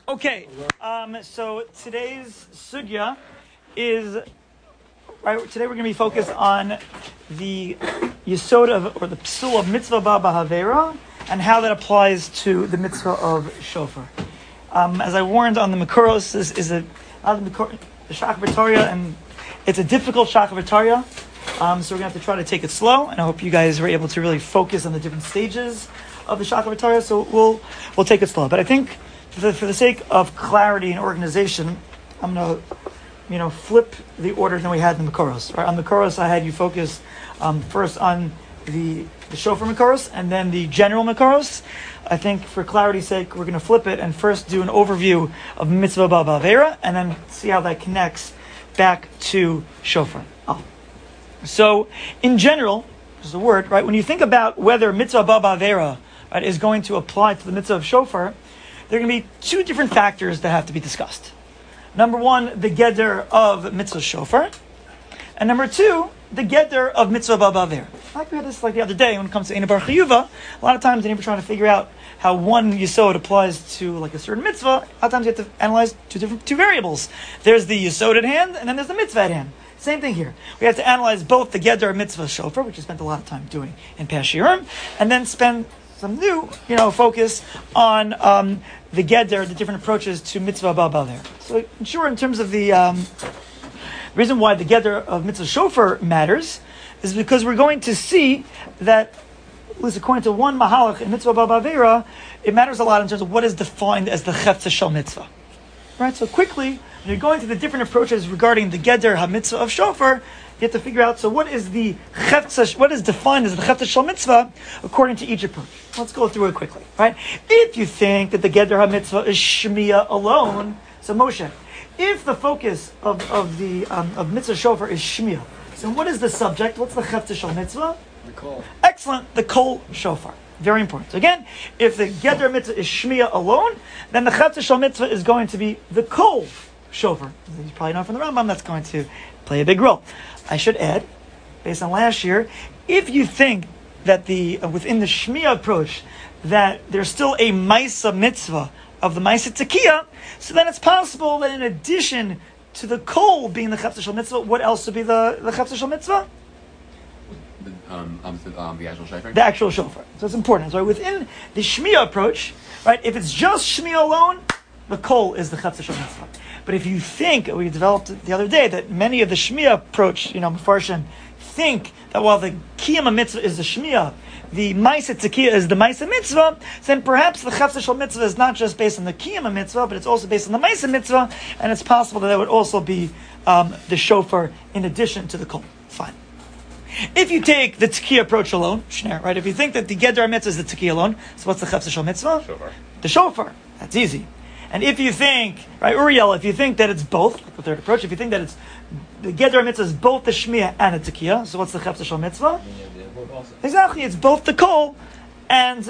Okay, so today's sugya is right. Today we're going to be focused on the yesod of, or the psul of mitzvah baba havera, and how that applies to the mitzvah of shofar. As I warned on the Makuros, this is the Shach V'Torah, and it's a difficult Shach V'Torah. So we're going to have to try to take it slow, and I hope you guys were able to really focus on the different stages of the Shach V'Torah. So we'll take it slow. But I think for the sake of clarity and organization, I'm going to flip the order than we had in the Makuros. Right? On the Makuros, I had you focus first on the shofar Makuros and then the general Makuros. I think for clarity's sake, we're going to flip it and first do an overview of mitzvah baba avera, and then see how that connects back to shofar. So, in general, there's a word, right? When you think about whether mitzvah baba avera, right, is going to apply to the mitzvah of shofar, there are going to be two different factors that have to be discussed. Number one, the geder of mitzvah shofar, and number two, the geder of mitzvah baba avera. Like we had this the other day when it comes to Eina Bar Chiyuva. A lot of times, when you're trying to figure out how one yesod applies to a certain mitzvah, a lot of times you have to analyze two variables. There's the yesod at hand, and then there's the mitzvah at hand. Same thing here. We have to analyze both the geder of mitzvah shofar, which we spent a lot of time doing in past shiurim, and then spend some new, focus on the geder, the different approaches to mitzvah baba there. So, sure, in terms of the reason why the geder of mitzvah shofar matters is because we're going to see that, at least according to one mahalach in mitzvah baba avera, it matters a lot in terms of what is defined as the chefza shel mitzvah. Right. So quickly, when you're going to the different approaches regarding the geder ha-mitzvah of shofar, you have to figure out, so what is what is defined as the chefza shel mitzvah according to each approach? Let's go through it quickly, right? If you think that the geder ha-mitzvah is shmiya alone, so Moshe, if the focus of mitzvah shofar is shmiya, so what is the subject? What's the chefza shel mitzvah? The kol. Excellent, the kol shofar. Very important. So again, if the geder mitzvah is shmiya alone, then the chefza shel mitzvah is going to be the kol shofar. You probably know from the Rambam that's going to play a big role. I should add, based on last year, if you think that within the shmiya approach that there's still a maisa mitzvah of the maisa tekiya, so then it's possible that in addition to the kol being the chefza shel mitzvah, what else would be the chefza shel mitzvah? The actual shofar? The actual shofar. So it's important. So within the shmiya approach, right, if it's just shmiya alone, the kol is the chefza shel mitzvah. But if you think, we developed it the other day, that many of the shmiya approach, Mefarshim, think that while the kiyama mitzvah is the shmiya, the maisa tekiya is the maisa mitzvah, then perhaps the chefza shel mitzvah is not just based on the kiyama mitzvah, but it's also based on the maisa mitzvah, and it's possible that would also be the shofar in addition to the kol. Fine. If you take the tekiya approach alone, right? If you think that the geder mitzvah is the tekiya alone, so what's the chefza shel mitzvah? Shofar. The shofar. That's easy. And if you think, right, Uriel, if you think that it's both, like the third approach, if you think that it's the geder mitzvah is both the shmiya and the tekiya, so what's the chefza shel mitzvah? Exactly, it's both the kol and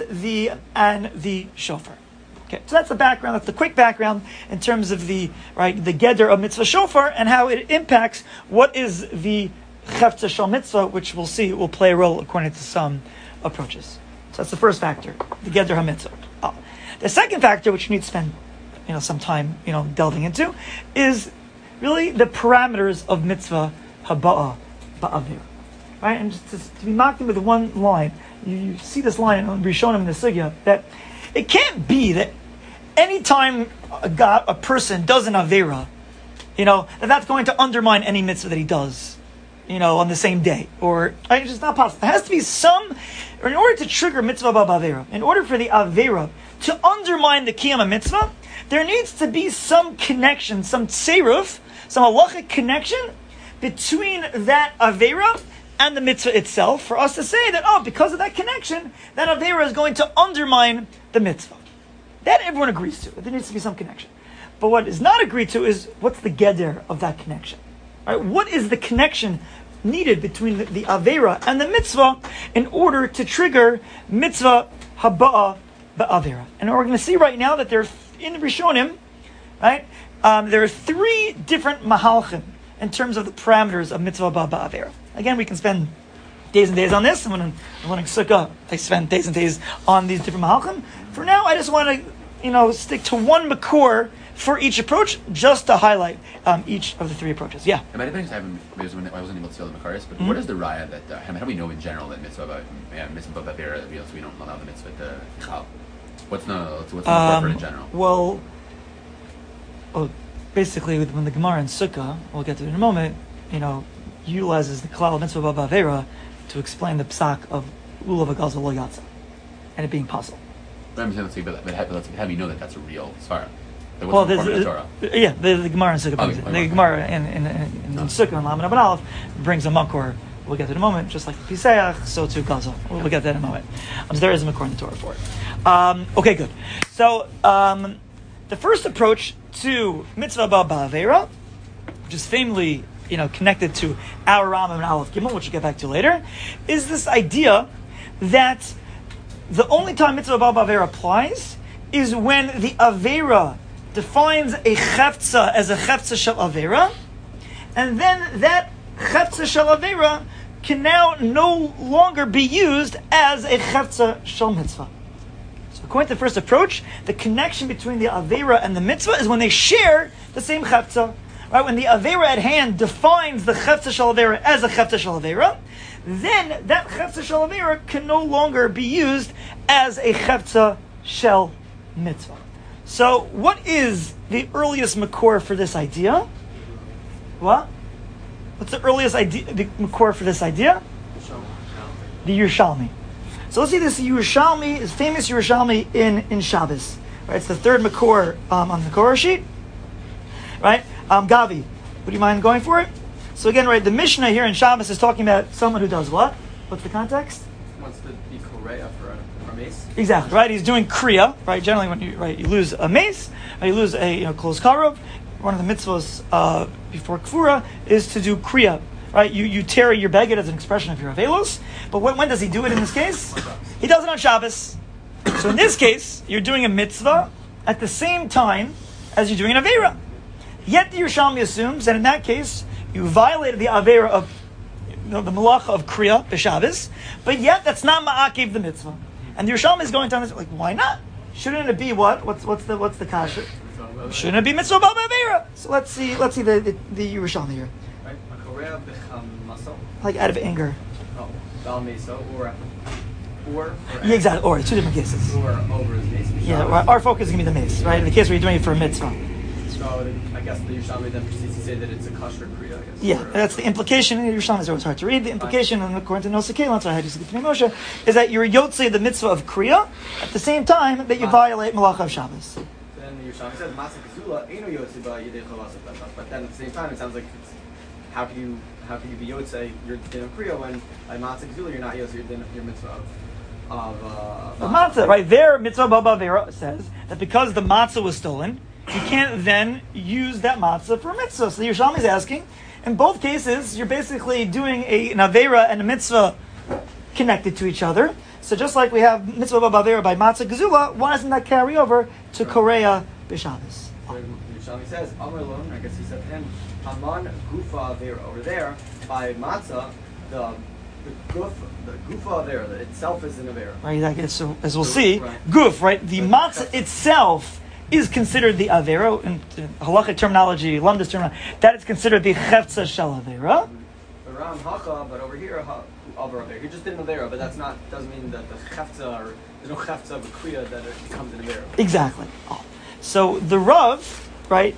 the shofar. Okay, so that's the background. That's the quick background in terms of the geder of mitzvah shofar and how it impacts what is the chefza shel mitzvah, which we'll see will play a role according to some approaches. So that's the first factor, the geder ha-mitzvah. The second factor, which you need to spend some time delving into, is really the parameters of mitzvah haba'a ba'avir. Right? And just to be mocked with one line, you see this line on Rishonim in the Sugya, that it can't be that anytime a person does an avera, that's going to undermine any mitzvah that he does, on the same day. Or it's just not possible. There has to be in order to trigger mitzvah baba avera, in order for the avera to undermine the kiyama mitzvah, there needs to be some connection, some tseiruf, some halachic connection between that avera and the mitzvah itself, for us to say that, because of that connection, that avera is going to undermine the mitzvah. That everyone agrees to. There needs to be some connection. But what is not agreed to is, what's the geder of that connection? Right? What is the connection needed between the avera and the mitzvah in order to trigger mitzvah haba'a ba'avera? And we're going to see right now that there, in the Rishonim, right, there are three different mahalchim in terms of the parameters of mitzvah ba'avera. Again, we can spend days and days on this. And when I'm learning sukkah, I spend days and days on these different mahalchim. For now, I just want to stick to one makor for each approach, just to highlight each of the three approaches. Yeah. And by the I wasn't able to see all the makaris, but what is the raya that? How do we know in general that mitzvah bavera, so we don't allow the mitzvah to chal? What's the makor for it in general? Well, basically, when the Gemara in Sukkah, we'll get to it in a moment, utilizes the klal mitzvah bavera to explain the psak of lulav agazal lo yatsa, and it being possible. But how do we know that that's a real svara? Well, the Gemara in Sukkah, the Gemara in Sukkah and Lamed Aleph brings a makor. We'll get to it in a moment, just like the Piseach, so too Gazel. We'll get to that in a moment. So there is a makor in the Torah for it. Okay, good. So the first approach to mitzvah ba'avera, which is famously connected to our Rambam and Aleph Gimel, which we'll get back to later, is this idea that the only time mitzvah ba'avera applies is when the avera defines a chefza as a chefza shel avera, and then that chefza shel avera can now no longer be used as a chefza shel mitzvah. So according to the first approach, the connection between the avera and the mitzvah is when they share the same chefza. Right? When the avera at hand defines the chefza shel avera as a chefza shel avera, then that chefza shel avera can no longer be used as a chefza shel mitzvah. So, what is the earliest makor for this idea? What? What's the earliest makor for this idea? The Yerushalmi. So let's see this Yerushalmi, is famous Yerushalmi in Shabbos. Right, it's the third makor on the Korah sheet. Right, Gavi, would you mind going for it? So again, right, the Mishnah here in Shabbos is talking about someone who does what? What's the context? Wants to be korea for a mace. Exactly, right? He's doing kriya, right? Generally, when you lose a mace, or you lose a close karov, one of the mitzvahs before kfura is to do kriya, right? You tear your beged as an expression of your avelos. But when does he do it in this case? He does it on Shabbos. So in this case, you're doing a mitzvah at the same time as you're doing an avera. Yet the Yerushalmi assumes that in that case, you violated the avera of the malacha of kriya b'Shabbos, but yet that's not ma'akiv the mitzvah. And the Yerushalmi is going to understand, like, why not? Shouldn't it be what? What's the kasha? Shouldn't it be mitzvah b'avera? So let's see the Yerushalmi here. Right, korea b'chamasel. Like out of anger. Oh, bal meso or. Yeah, exactly. Or two different cases. Or over his mace. Yeah, our focus is going to be the mace, right? In the case where you're doing it for a mitzvah. So I guess the Yerushalmi then proceeds to say that it's a kosher kriya. I guess. Yeah, that's the implication. Yerushalmi is always hard to read. The implication, and according to Nosei Kalim, that's why I had to speak to Moshe, is that you're yotzei the mitzvah of kriya at the same time that you violate malacha of Shabbos. Then the Yerushalmi says matzah kazula eino yotzei ba yidei chavasot. But then at the same time, it sounds like how can you be yotzei your din of kriya when by matzah kazula you're not yotzei your mitzvah of the matzah, right there, mitzvah b'avera says that because the matzah was stolen, you can't then use that matzah for a mitzvah. So the Yerushalmi is asking, in both cases, you're basically doing an avera and a mitzvah connected to each other. So just like we have mitzvah b'avera by matzah gezula, why doesn't that carry over to korea b'Shabbos? The Yerushalmi says, Amar Lon, I guess he said to him, Haman gufa avera. Over there, by matzah, the gufa avera, that itself is an avera. Right, so as we'll see, guf, right, the matzah itself is considered the avera, in halachic terminology, lumdus terminology, that is considered the chefza shel avera. Ram hacha, but over here, avera. He just did an avera, but doesn't mean that the chefza, or there's no chefza of a kriya that it becomes an avera. Exactly. So the Rav, right,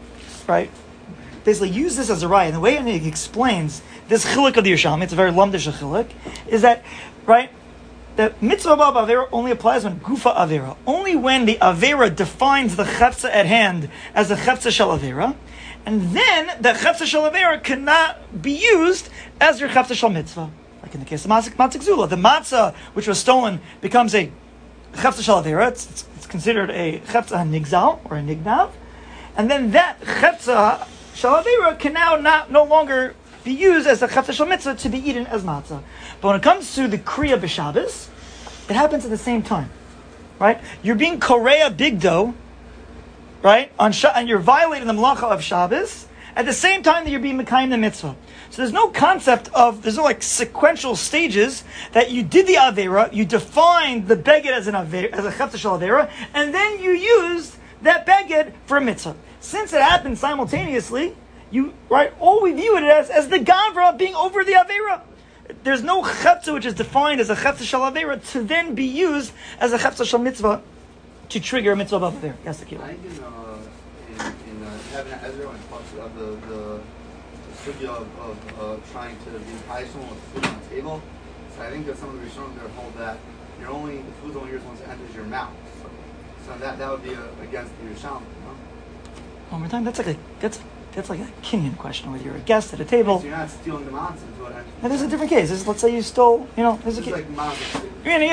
basically use this as a raya, and the way he explains this chiluk of the Yerushalmi, it's a very lumdish chiluk, is that, right, the mitzvah b'avera only applies when gufa avera. Only when the avera defines the chefza at hand as a chefza shel avera, and then the chefza shel avera cannot be used as your chefza shel mitzvah. Like in the case of matzah zula, the matzah which was stolen becomes a chefza shel avera. It's considered a chefza nigzal or a nignav, and then that chefza shel avera can now no longer be used as a chefza shel mitzvah to be eaten as matzah. But when it comes to the kriya b'Shabbos, it happens at the same time, right? You're being korea big dough, right? And you're violating the malacha of Shabbos, at the same time that you're being Mekayim the mitzvah. So there's no concept of, there's no like sequential stages that you did the Avera, you defined the Beged as an Avera, as a Chavta Shel Avera, and then you used that Beged for a mitzvah. Since it happened simultaneously, all we view it as the Gavra being over the Avera. There's no Chavta which is defined as a Chavta Shel Avera to then be used as a Chavta Shel Mitzvah to trigger a mitzvah above there. Yes, the key. I think in Heaven at Ezra, when it talks about the sugya of trying to be high someone with food on the table, so I think that some of the Rishonim there hold that the food's only yours once it enters your mouth. So that would be against the Yerushalmi, you know? One more time. That's like a Kenyan question. Whether you're a guest at a table. So you're not stealing the matzah. Now, there's a different case. Let's say you stole. There's a case. Like matzah.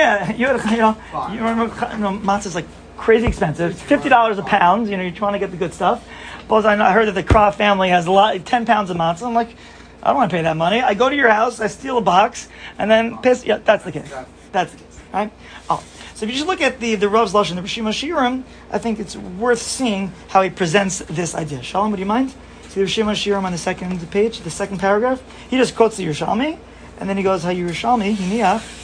Matzah's like crazy expensive. It's $50 a pound. You're trying to get the good stuff. But I heard that the Kraft family has 10 pounds of matzah. I'm like, I don't want to pay that money. I go to your house, I steal a box, and then piss. Yeah, that's the case. That's the case, right? Oh, so if you just look at the Rav's Lashon, the Rishim Hashirim, I think it's worth seeing how he presents this idea. Shalom, would you mind? See the Rishim Hashirim on the second page, the second paragraph. He just quotes the Yerushalmi, and then he goes, "How Yerushalmi Hiniach."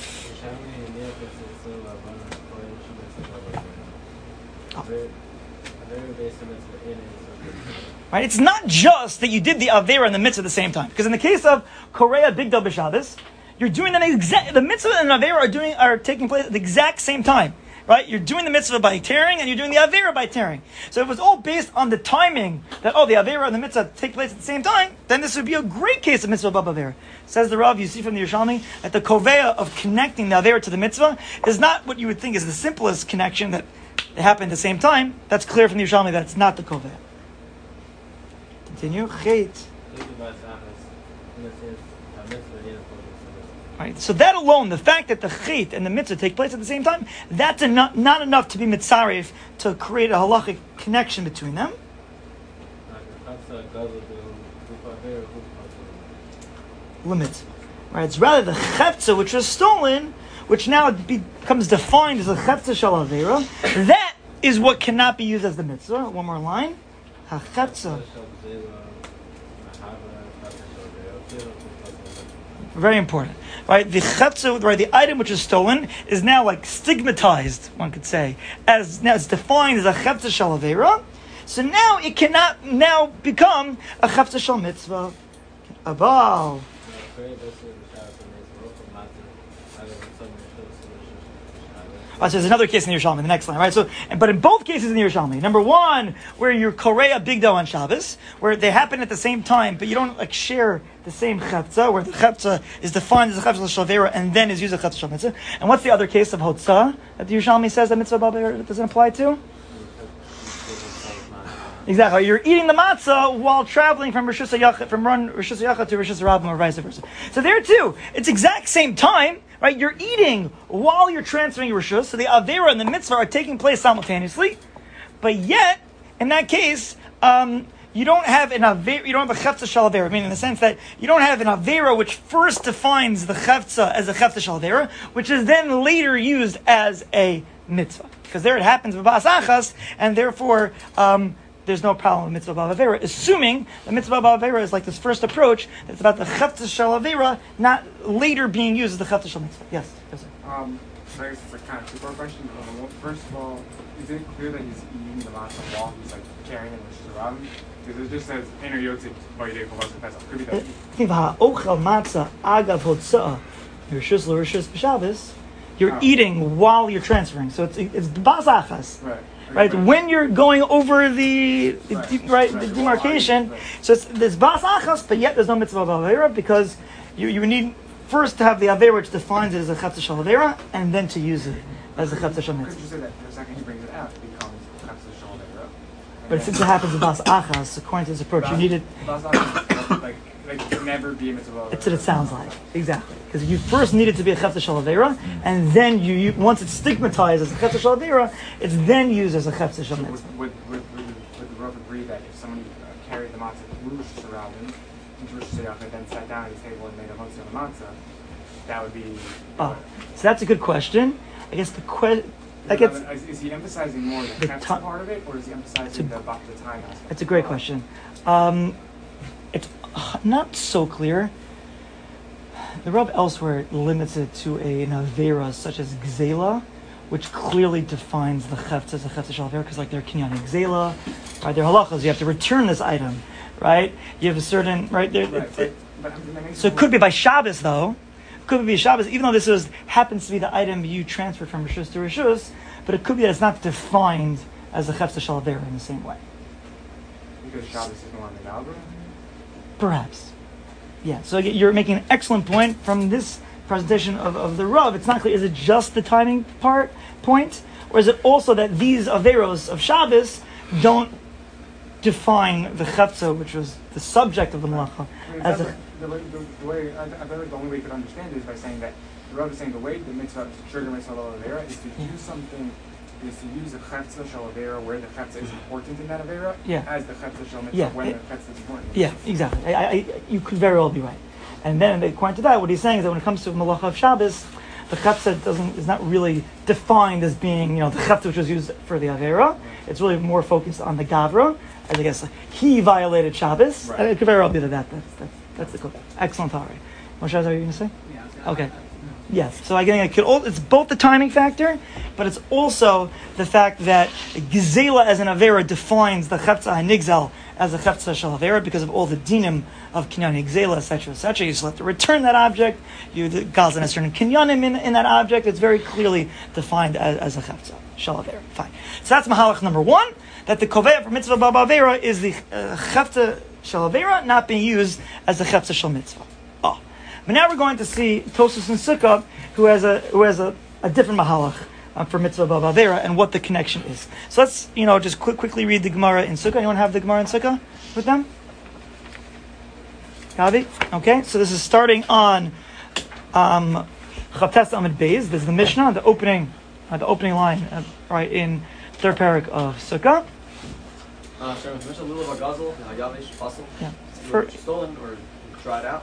Right? It's not just that you did the Avera in the mitzvah at the same time. Because in the case of Korea Bigdal B'Shabbos, you're doing the mitzvah and the Avera are taking place at the exact same time. Right? You're doing the mitzvah by tearing and you're doing the Avera by tearing. So if it was all based on the timing that, the Avera and the mitzvah take place at the same time, then this would be a great case of mitzvah bab Avera. Says the Rav, you see from the Yerushalmi, that the Koveya of connecting the Avera to the mitzvah is not what you would think is the simplest connection that they happen at the same time. That's clear from the Yerushalmi that it's not the Koveya. Continue. Chait. Right. So that alone, the fact that the chait and the mitzvah take place at the same time, that's not enough to be mitzaref to create a halachic connection between them. Limit. Right. It's rather the chefza which was stolen, which now becomes defined as a chefza shel avera. That is what cannot be used as the mitzvah. One more line. Ha-chefza. Very important, right? The chetza, right? The item which is stolen is now like stigmatized. One could say, as now it's defined as a chetza shel avera. So now it cannot now become a chetza shel mitzvah. Abal. So there's another case in the Yerushalmi, the next line, right? So, but in both cases in the Yerushalmi, number one, where you're Korea Bigdo on Shabbos, where they happen at the same time, but you don't share the same chepza, where the chepza is defined as a chepza shavera and then is used as a chepza shal mitzvah. And what's the other case of Hotzah that the Yerushalmi says that mitzvah baber doesn't apply to? Exactly. You're eating the matzah while traveling from Rosh Hashanah to Rosh Hashanah or vice versa. So there too, it's exact same time. Right, you're eating while you're transferring your rishus, so the avera and the mitzvah are taking place simultaneously. But yet, in that case, you don't have an avera. You don't have a chefza shel avera. I mean, in the sense that you don't have an avera which first defines the chefza as a chefza shel avera, which is then later used as a mitzvah, because there it happens with ba'as achas, and therefore there's no problem with mitzvah ba'avera, assuming the mitzvah ba'avera is like this first approach that's about the chefza shel avera, not later being used as the chefza shel mitzvah. Yes? Yes, sir. So I guess it's like kind of two-part question. First of all, is it clear that he's eating the matzah while he's like carrying it with around? Because it just says Eino Yotzik Ba'yidei Chavas Pesach. Could be that. Think ha'ochel matzah agav hotzah rishus l'rishus b'Shabbos. You're eating while you're transferring, so it's ba'as achas. Right, when you're going over the demarcation, so there's ba'as achas, but yet there's no mitzvah ba'avera, because you need first to have the avera which defines it as a chetza shel avera, and then to use it as a chetza shel mitzvah. Could you say that the second he brings it out, it becomes chetza shel avera? But since it happens in ba'as achas, according to this approach, you need it. Ba'as achas, like it can never be a mitzvah. That's what it sounds like, exactly. Because you first need it to be a chetza shel avera, and then you once it's stigmatized as a chetza shel avera, it's then used as a chetza shel mitzvah. Would the Rav agree that if somebody carried the matzah through Rosh Hashanah into Rosh Hashanah and then sat down at his table and made a matzah, that would be... So that's a good question. I guess the question... Is he emphasizing more the part of it, or is he emphasizing the time aspect? That's a great question. it's not so clear. The Rav elsewhere limits it to an avera such as gzela, which clearly defines the chefta as a chefta shel avera, because like they're kinyan gzela, right? They're halachas. You have to return this item, right? You have a certain right there. So it could be by Shabbos though. It could be Shabbos, even though this happens to be the item you transferred from rishus to rishus, but it could be that it's not defined as a chefta shel avera in the same way. Because Shabbos is no longer the algorithm? Perhaps. Yeah, so you're making an excellent point from this presentation of the Rav. It's not clear, is it just the timing point? Or is it also that these averos of Shabbos don't define the chefza, which was the subject of the malacha? As a, the way, I feel like the only way you could understand it is by saying that the Rav is saying the way the mitzvah to trigger mitzvah of avera is to do something, is to use the chefza shel avera where the chefza is important in that avera, as the chefza shel mitzvah when the chefza is important. Yeah, exactly. You could very well be right. And then according to that, what he's saying is that when it comes to malacha of Shabbos, the chefza is not really defined as being, the chefza which was used for the avera. It's really more focused on the gavra. As I guess he violated Shabbos. Right. It could very well be that's the excellent Ari. Moshe, are you going to say? Yeah. Okay. Yes. So it's both the timing factor, but it's also the fact that Gizela as an Avera defines the Chefza HaNigzel as a Chefza Shel Avera because of all the dinim of Kinyan Gizela, etc., etc. You still have to return that object. The Gazan has certain Kinyanim in that object. It's very clearly defined as a Chefza Shel Avera. Fine. So that's Mahalach number one, that the Kovea for Mitzvah Baba Avera is the Chefza Shel Avera not being used as the Chefza Shel Mitzvah. But now we're going to see Tosfos and Sukkah, who has a different mahalach for mitzvah bava avera and what the connection is. So let's just quickly read the Gemara in Sukkah. Anyone have the Gemara in Sukkah with them? Gavi? Okay, so this is starting on Chavtes Amid Beis. This is the Mishnah, the opening line, right in third parak of Sukkah. Starting with Mishnah, Lulav Agazel, Yavish, Puzzle. Yeah. Stolen or dried out.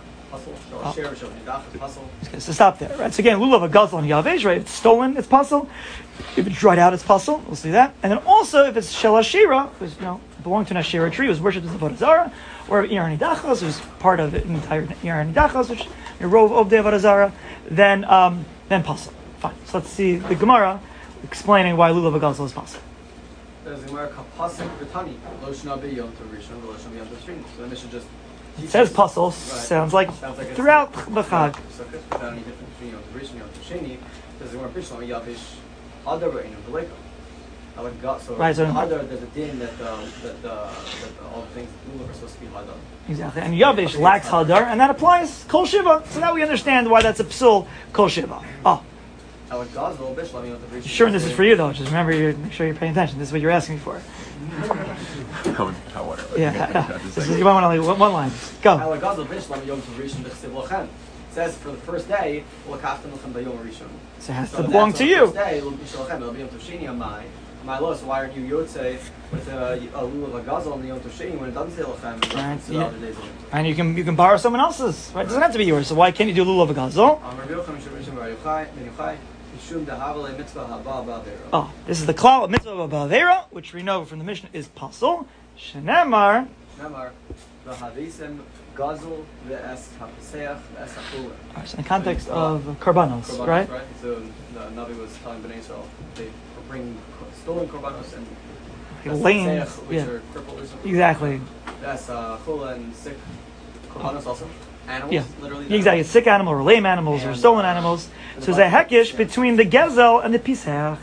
Okay, so stop there, right? So again, lulav agazal and yavesh, right? If it's stolen, it's puzzle. If it's dried out, it's puzzle. We'll see that. And then also, if it's shel ashira, who's belonged to an ashira tree, was worshipped as a avodah zarah, or Iyar Nidachos, who's part of an entire Iyar Nidachos, which rove of the avodah zarah, then puzzle. Fine. So let's see the Gemara explaining why lulav agazal is puzzle. There's the Gemara kapasik v'tani lo shna b'yom to rishon v'lo shna b'yom to sheni. So then this should just. It says puzzle, sounds like throughout the Chag. So without any difference between Yom Tov Rishon and Yom Tov Sheni, there's the word Rishon Yavish Hadar Reinu V'Leika. So right, so Hadar, there's a din that all the things that Lulav are supposed to be Hadar. Exactly, and Yavish lacks Hadar, and that applies Kol Shiva. So now we understand why that's a psul Kol Shiva. Oh. Sure, this is for you though. Just remember, make sure you're paying attention. This is what you're asking me for. Yeah, you might want to one line. Go. It says for the first day, so it has to belong to you. So why aren't you Yotze with a lulav agazal on the Yom Tov Sheni when it doesn't say lachem? Yeah. And you can borrow someone else's. Right? It doesn't have to be yours. So why can't you do lulav agazal? Oh, this is the klal of mitzvah ba'avera, which we know from the Mishnah is pasul. Shenemar. So in the context of karbanos, right? So the Navi was telling Bnei Israel they bring stolen korbanos and lame, which are crippled or something. Exactly. That's chula and sick korbanos also. Animals, literally. Exactly, sick animal or lame animals or stolen animals. So there's a hekish between the gezel and the pisach.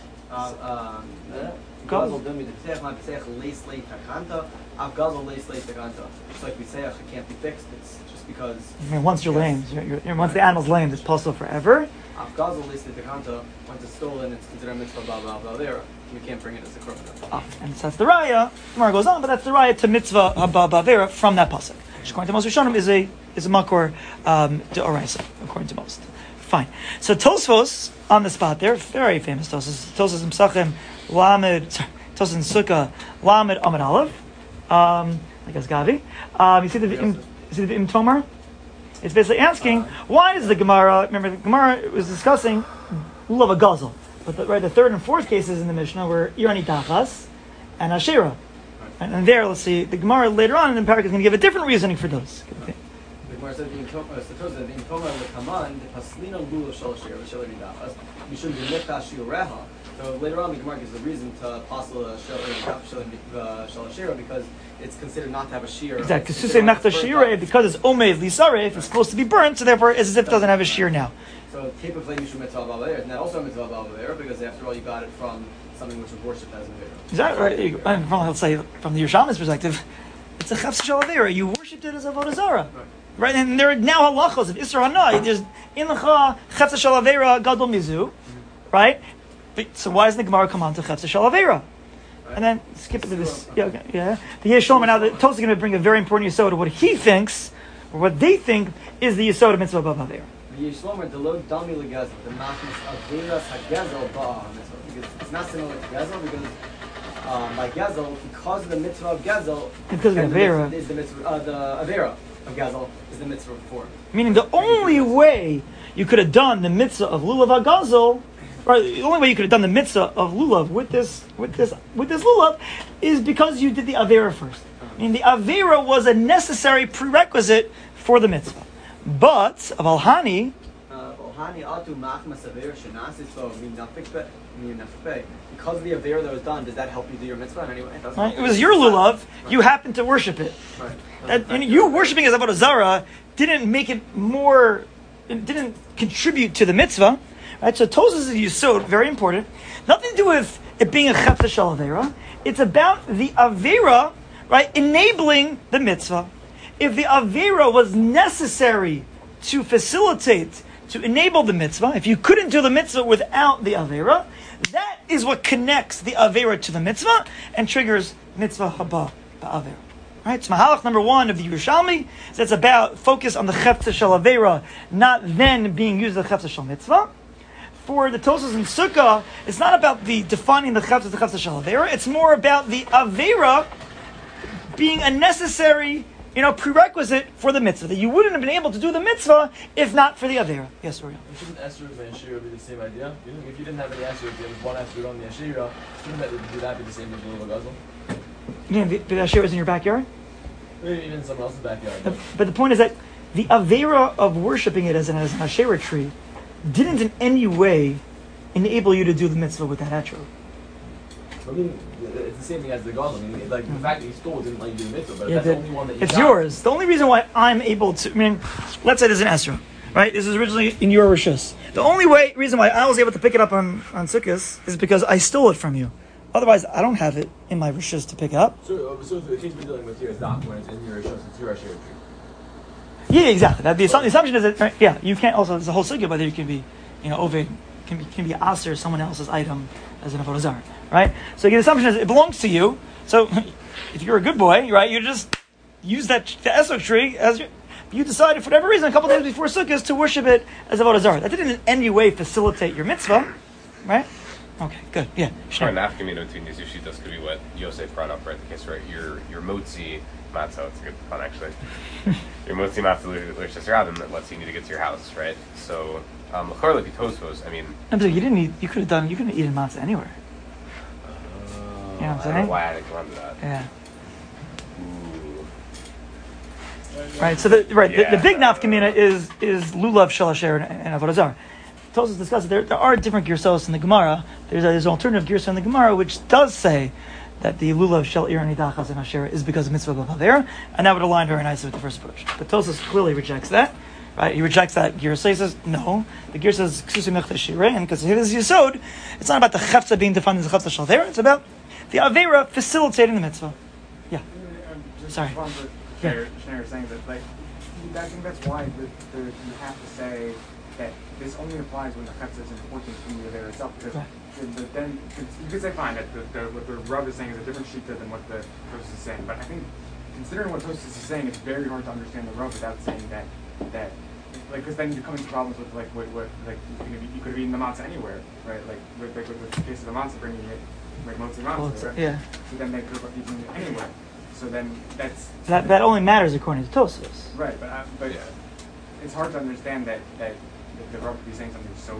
Gazel dumi the pisach, my pisach leis lei takanta. Av gazel leis lei takanta. Just like pisach, it can't be fixed. It's just because. Once you're lame, once the animal's lame, it's possible forever. Av gazel leis lei takanta. Once it's stolen, it's considered mitzvah ba'avera. You can't bring it as a korban. And so that's the raya. Gemara goes on, but that's the raya to mitzvah ba'avera from that pasuk. Which according to most Rishonim is a makor to oraisa, according to most. Fine. So Tosfos on the spot there, very famous Tosfos. Tosfos in Pesachim, Tosfos in Sukkah, Lamed Amid Aleph. I guess Gavi. You see the Im Tomer? It's basically asking why is the Gemara? Remember, the Gemara was discussing lulav agazal, but the third and fourth cases in the Mishnah were Irani Tachas and Ashira. And there, let's see, the Gemara later on in the parak is going to give a different reasoning for those. The Gemara says, "Being Toma the Kaman, the Paslina Lula Shalashir, V'Shalir Nidachas, Mishum B'Nechta Shiureha." So later on, the Gemara gives a reason to apostle Shalashira because it's considered not to have a shear. Exactly. Because it's Omeid Lisaref, it's supposed to be burnt, so therefore it's as if it doesn't have a shear now. So tape of Mishum Mitzvah Ba'Avera, and that also a Mitzvah Ba'Avera because after all, you got it from something which was worshipped as an Avera. Is that right? Let's say from the Yerushalmi's perspective, it's a Chafsa Shel Avera. You worshipped it as a Avodah Zarah. Right, and there are now halachos of Isra Hanai. There's in Lecha Chafsa Shel Avera Gadol Mizu, right? So why doesn't the Gemara come on to Chafsa Shel Avera? And then skip it to this. Yeah, okay, yeah. The Yesh Shlomo now. The Tosfos is going to bring a very important yesod of what he thinks, or what they think is the yesod of mitzvah b'Avera. The Yesh Shlomo the lo dami legezel the machmas averas hagezel ba mitzvah because it's not similar to gezel because by gezel because of the mitzvah of gezel because of Avera is the mitzvah the Avera of gezel is the mitzvah performed. Meaning the only way you could have done the mitzvah of lulav hagazel. Right, the only way you could have done the mitzvah of lulav with this lulav is because you did the avera first. I mean, the avera was a necessary prerequisite for the mitzvah. But avalhani, because of the avera that was done, does that help you do your mitzvah in any way? Right? It was your lulav. Right. You happened to worship it. Right. You worshiping as avodah zarah didn't make it more. It didn't contribute to the mitzvah. Right, so Tosfos is yesod, very important. Nothing to do with it being a chefza shel avera. It's about the avera, right, enabling the mitzvah. If the avera was necessary to facilitate, to enable the mitzvah, if you couldn't do the mitzvah without the avera, that is what connects the avera to the mitzvah and triggers mitzvah haba ba'avera. Right, so Mahalach number 1 of the Yerushalmi is that's about focus on the chefza shel avera, not then being used as the chefza shel mitzvah. For the Tosfos and Sukkah, it's not about the defining the chefza shel avera. It's more about the avera being a necessary, prerequisite for the mitzvah. That you wouldn't have been able to do the mitzvah if not for the avera. Yes, Orion. Shouldn't Esrog and Yeshira be the same idea? If you didn't have any Esrog, there was one Esrog on the Yeshira, shouldn't that be the same as the Lulav Gazel? You mean the Yeshira was in your backyard? Maybe even in someone else's backyard. But the point is that the avera of worshiping it as an Asherah tree didn't in any way enable you to do the mitzvah with that etrog. I mean, it's the same thing as the Gazel. I mean, like the fact that he stole didn't let you do the mitzvah, but that's the only one that you it's got. Yours. The only reason why I'm able to, let's say there's an Esra, right? This is originally in your Rishus. The only reason why I was able to pick it up on Sukkos is because I stole it from you. Otherwise, I don't have it in my Rishus to pick up. So the case we're dealing with here is not when it's in your Rishus, it's your Asherah tree. Yeah, exactly. The assumption is that you can't also. There's a whole sugya whether you can be, ovid can be aser someone else's item as an avodah zarah, right? So the assumption is it belongs to you. So if you're a good boy, right, you just use the esrog tree as you decided for whatever reason a couple days before Sukkot to worship it as avodah zarah. That didn't in any way facilitate your mitzvah, right? Okay, good. Yeah. Sure. An afkamino between these issues could be what Yosef brought up, right? The case, right? Your motzi matzah. It's a good fun, actually. Your motzi matzah l'Rosh Hashanah that lets you need to get to your house, right? So, l'chor like Tosfos. I mean, I'm saying you didn't eat. You could have eaten matzah anywhere. You know what I'm saying? I don't know why I didn't go on to that. Yeah. Ooh. Right. So the big nafkamina is lulav shel asher and avodah zarah. Tosfos discussed there are different girsos in the Gemara. There's an alternative girsa in the Gemara which does say that the lulav shel ir nidachas and asherah is because of mitzvah b'avera, and that would align very nicely with the first approach. But Tosfos clearly rejects that. Right? He rejects that girsa. He says no. The girsa is ksusim mechta shirei, and because it is yisod, it's not about the chefza being defined as a chefza shel avera. It's about the avera facilitating the mitzvah. Yeah. Sorry. Schneider saying that, I think that's why you have to say that this only applies when the chefza is important from the avera itself, because then you could say fine that what the Rav is saying is a different shita than what the Tosfos is saying, but I think considering what Tosfos is saying, it's very hard to understand the Rav without saying that because then you come into problems with what you could have eaten the matzah anywhere, right? With the case of the matzah bringing it like motzi matzah, right? Yeah. So then they could have eaten it anywhere. So then that only matters according to Tosfos. Right, but it's hard to understand that the Rav could be saying something so.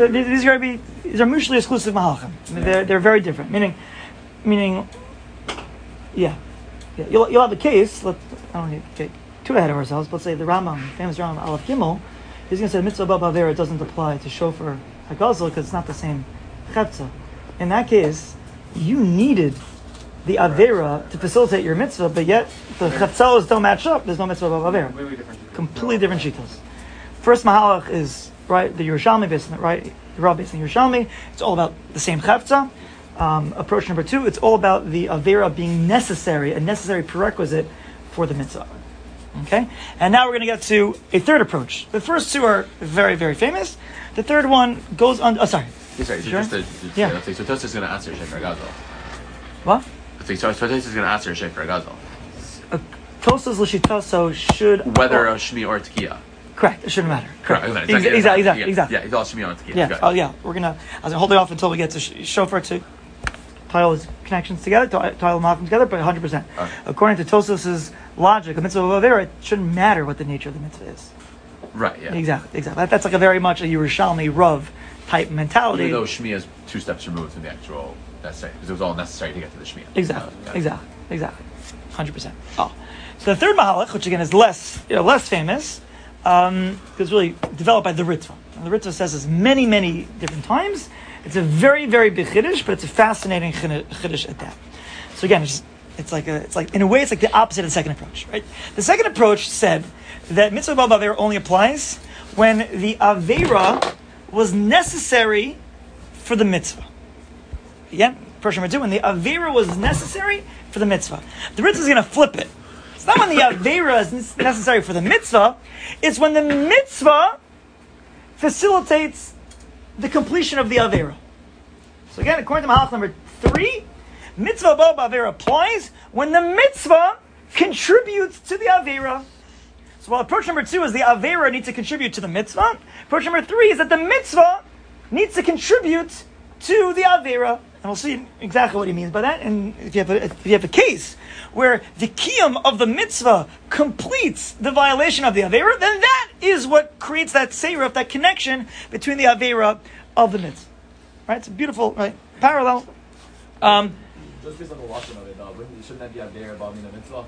These are mutually exclusive mahalchim. They're very different. Meaning, Yeah. You'll have a case. I don't need to get too ahead of ourselves. But let's say the Rambam, famous Rambam Aleph Gimel, he's going to say the mitzvah baba avera doesn't apply to shofar hagazel because it's not the same chepza. In that case, you needed the avera to facilitate your mitzvah, but yet the chepzelos don't match up. There's no mitzvah baba avera. Completely different shitos. First mahalach is right the Yerushalmi based on it, right? The Rav based on Yerushalmi. It's all about the same chepza. Approach number 2, it's all about the avera being necessary, a necessary prerequisite for the mitzvah. Okay? And now we're going to get to a third approach. The first two are very, very famous. The third one goes on... Oh, sorry. Sorry, sure? so Tosfos is going to answer Shefer Gazel. What? So Tosfos is going to answer Shefer Gazel. Tosfos L'shitaso should... Whether Shmi or Tekiah. Correct. It shouldn't matter. Correct. Exactly. Yeah, it's all Shmi or Tekiah. Yeah. Oh, yeah. We're going to... I was holding off until we get to shofar to tie all his connections together, tie all them together, but 100%. Okay. According to Tosfos' logic, a mitzvah of avera, it shouldn't matter what the nature of the mitzvah is. Right, yeah. Exactly. That's like a very much a Yerushalmi Rav type mentality. Even though Shmi is 2 steps removed from the actual necessary, because it was all necessary to get to the Shmi. Exactly. 100%. Oh. So the third mahalach, which again is less famous, is really developed by the Ritva. And the Ritva says this many, many different times. It's a very, very big chiddush, but it's a fascinating chiddush at that. So again, it's like in a way, it's like the opposite of the second approach, right? The second approach said that mitzvah baba avera only applies when the avera was necessary for the mitzvah. Again, approach number 2, when the avera was necessary for the mitzvah. The Ritva is going to flip it. It's not when the avera is necessary for the mitzvah, it's when the mitzvah facilitates the completion of the avera. So again, according to Mahalach number 3, mitzvah baba avera applies when the mitzvah contributes to the avera. So while approach number 2 is the avera needs to contribute to the mitzvah, approach number 3 is that the mitzvah needs to contribute to the avera. And we'll see exactly what he means by that. And if you have a case where the kiyum of the mitzvah completes the violation of the avera, then that is what creates that seiruf, that connection between the avera of the mitzvah. Right? It's a beautiful parallel. Just based on the lashon of it, shouldn't that be avera about the mitzvah?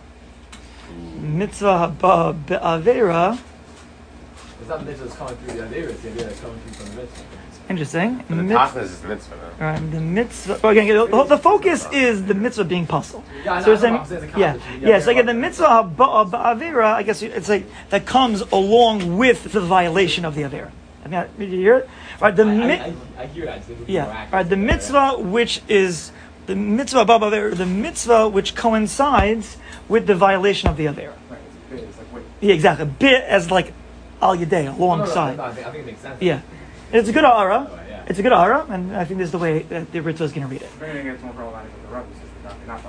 Mitzvah haba be'avera. It's not the mitzvah that's coming through the avera; it's the avera that's coming through from the mitzvah. Interesting. But the tachlis is the mitzvah, though. Right, the mitzvah. Well, again, the focus is the mitzvah being puzzle. Yeah, so So again, the mitzvah avera, I guess it's like that comes along with the violation of the avera. I mean, did you hear it? Right. I hear that. Right. The mitzvah, which is the mitzvah avera, the mitzvah which coincides with the violation of the avera. Right. It's like, wait. Yeah, exactly. A bit as like al yedei alongside. No, I think it makes sense. Yeah. It's a good ara. It's a good ara, and I think this is the way that the Ritva is going to read it. It's more problematic with the Rav, not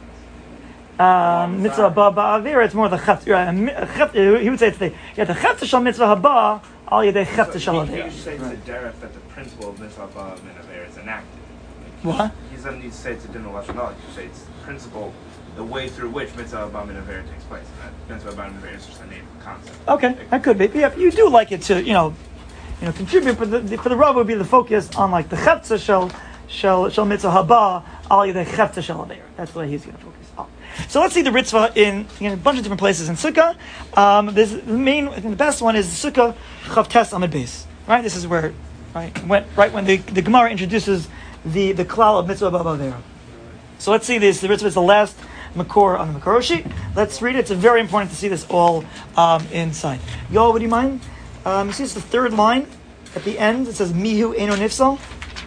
the mitzvah baba avera, it's more the chet. He would say it's the chet shal mitzvah haba al yedei chet shal avera. He say to the derech that the principle of mitzvah baba avera is enacted. What? He doesn't need to say it's a din of lashon hara. You say it's the principle, the way through which mitzvah baba avera takes place. And that mitzvah baba avera is just a name of the concept. Okay, that could be. Yeah, you do like it to contribute, but for the Rav would be the focus on like the chetza shel mitzvah haba al yedei chetza shel avera. That's the way he's going to focus on. So let's see the Ritva in a bunch of different places in Sukkah. There's the main, I think the best one is Sukkah Chavtes Amid Beis. Right, this is where when the Gemara introduces the klal of mitzvah baba avera. So let's see this. The Ritva is the last makor on the makor sheet. Let's read it. It's very important to see this all inside. Y'all, would you mind? You see it's the third line at the end. It says Mihu Eino Nifsal.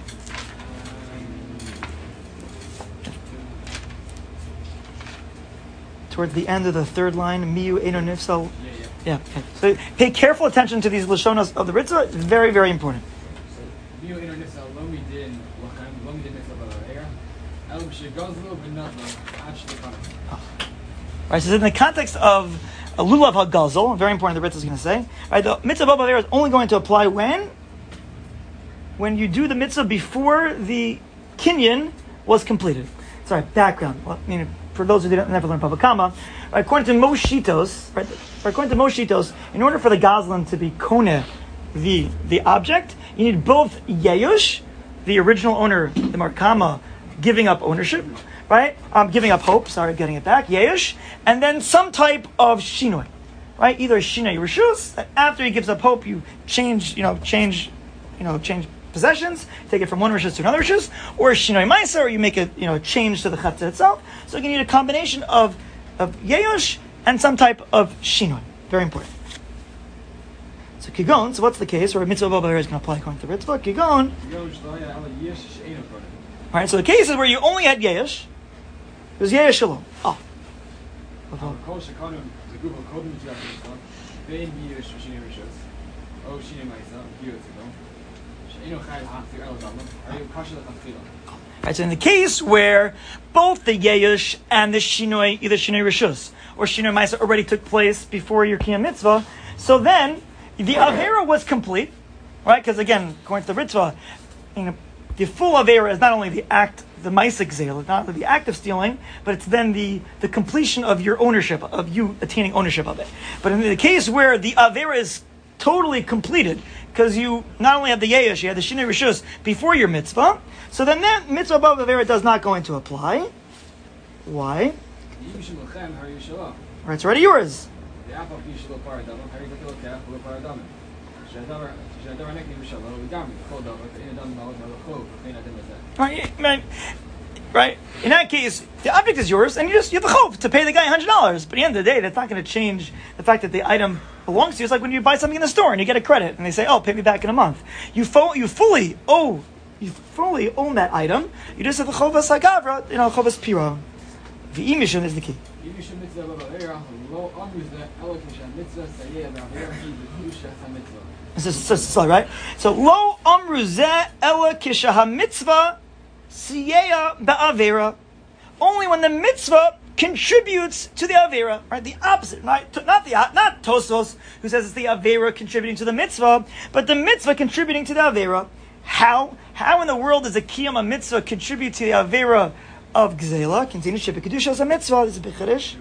Towards the end of the third line, Mihu Eino Nifsal. Yeah. Okay. So pay careful attention to these lashonas of the Ritva. It's very, very important. Mihu Eino Nifsal lo midin mitzvah ba'avera el b'shegazlo v'natlo actually. Right. So in the context of a lulav hagazel, very important. The Ritva is going to say, right? The mitzvah baba avera is only going to apply when you do the mitzvah before the kinyan was completed. Sorry, background. Well, for those who didn't never learn Bava Kama, according to Moshe Shitos, in order for the gazlan to be koneh the object, you need both yeyush, the original owner, the markama, giving up ownership, right? Giving up hope, getting it back, Yesh, and then some type of Shinoi, right? Either Shinoi Rishus, that after he gives up hope, you change possessions, take it from one Rishus to another Rishus, or Shinoi Maisa, or you make a change to the Chetza itself. So you need a combination of Yesh and some type of Shinoi. Very important. So Kigon, so what's the case where Mitzvah Baba is going to apply according to Ritva? Kigon. Alright, so the case is where you only had Yesh. It was Yesh Shalom. Oh. Right, so in the case where both the Yesh and the Shinoi, either Shinoi Rishus or Shinoi Maisa already took place before your Kiyam Mitzvah, so then the Avera was complete, right? Because again, according to the Ritva, the full Avera is not only the act, the Maisa Gzeil, it's not only the act of stealing, but it's then the completion of your ownership, of you attaining ownership of it. But in the case where the Avera is totally completed, because you not only have the Yesh, you had the Shinoi Rishus before your Mitzvah, so then that Mitzvah above Avera does not going to apply. Why? Right, it's already yours. Right. In that case, the object is yours, and you have the hope to pay the guy $100. But at the end of the day, that's not going to change the fact that the item belongs to you. It's like when you buy something in the store and you get a credit, and they say, "Oh, pay me back in a month." You fully own that item. You just have the chovas hagavra, chovas piro. The imishim is the key. So right. So lo amruzeh ela kisha mitzvah siyeya ba'avera. Only when the mitzvah contributes to the avera, right? The opposite, right? Not Tosfos, who says it's the avera contributing to the mitzvah, but the mitzvah contributing to the avera. How in the world does a kiyam mitzvah contribute to the avera of gzela? Continue shipik kedusha as a mitzvah. This is b'chadish.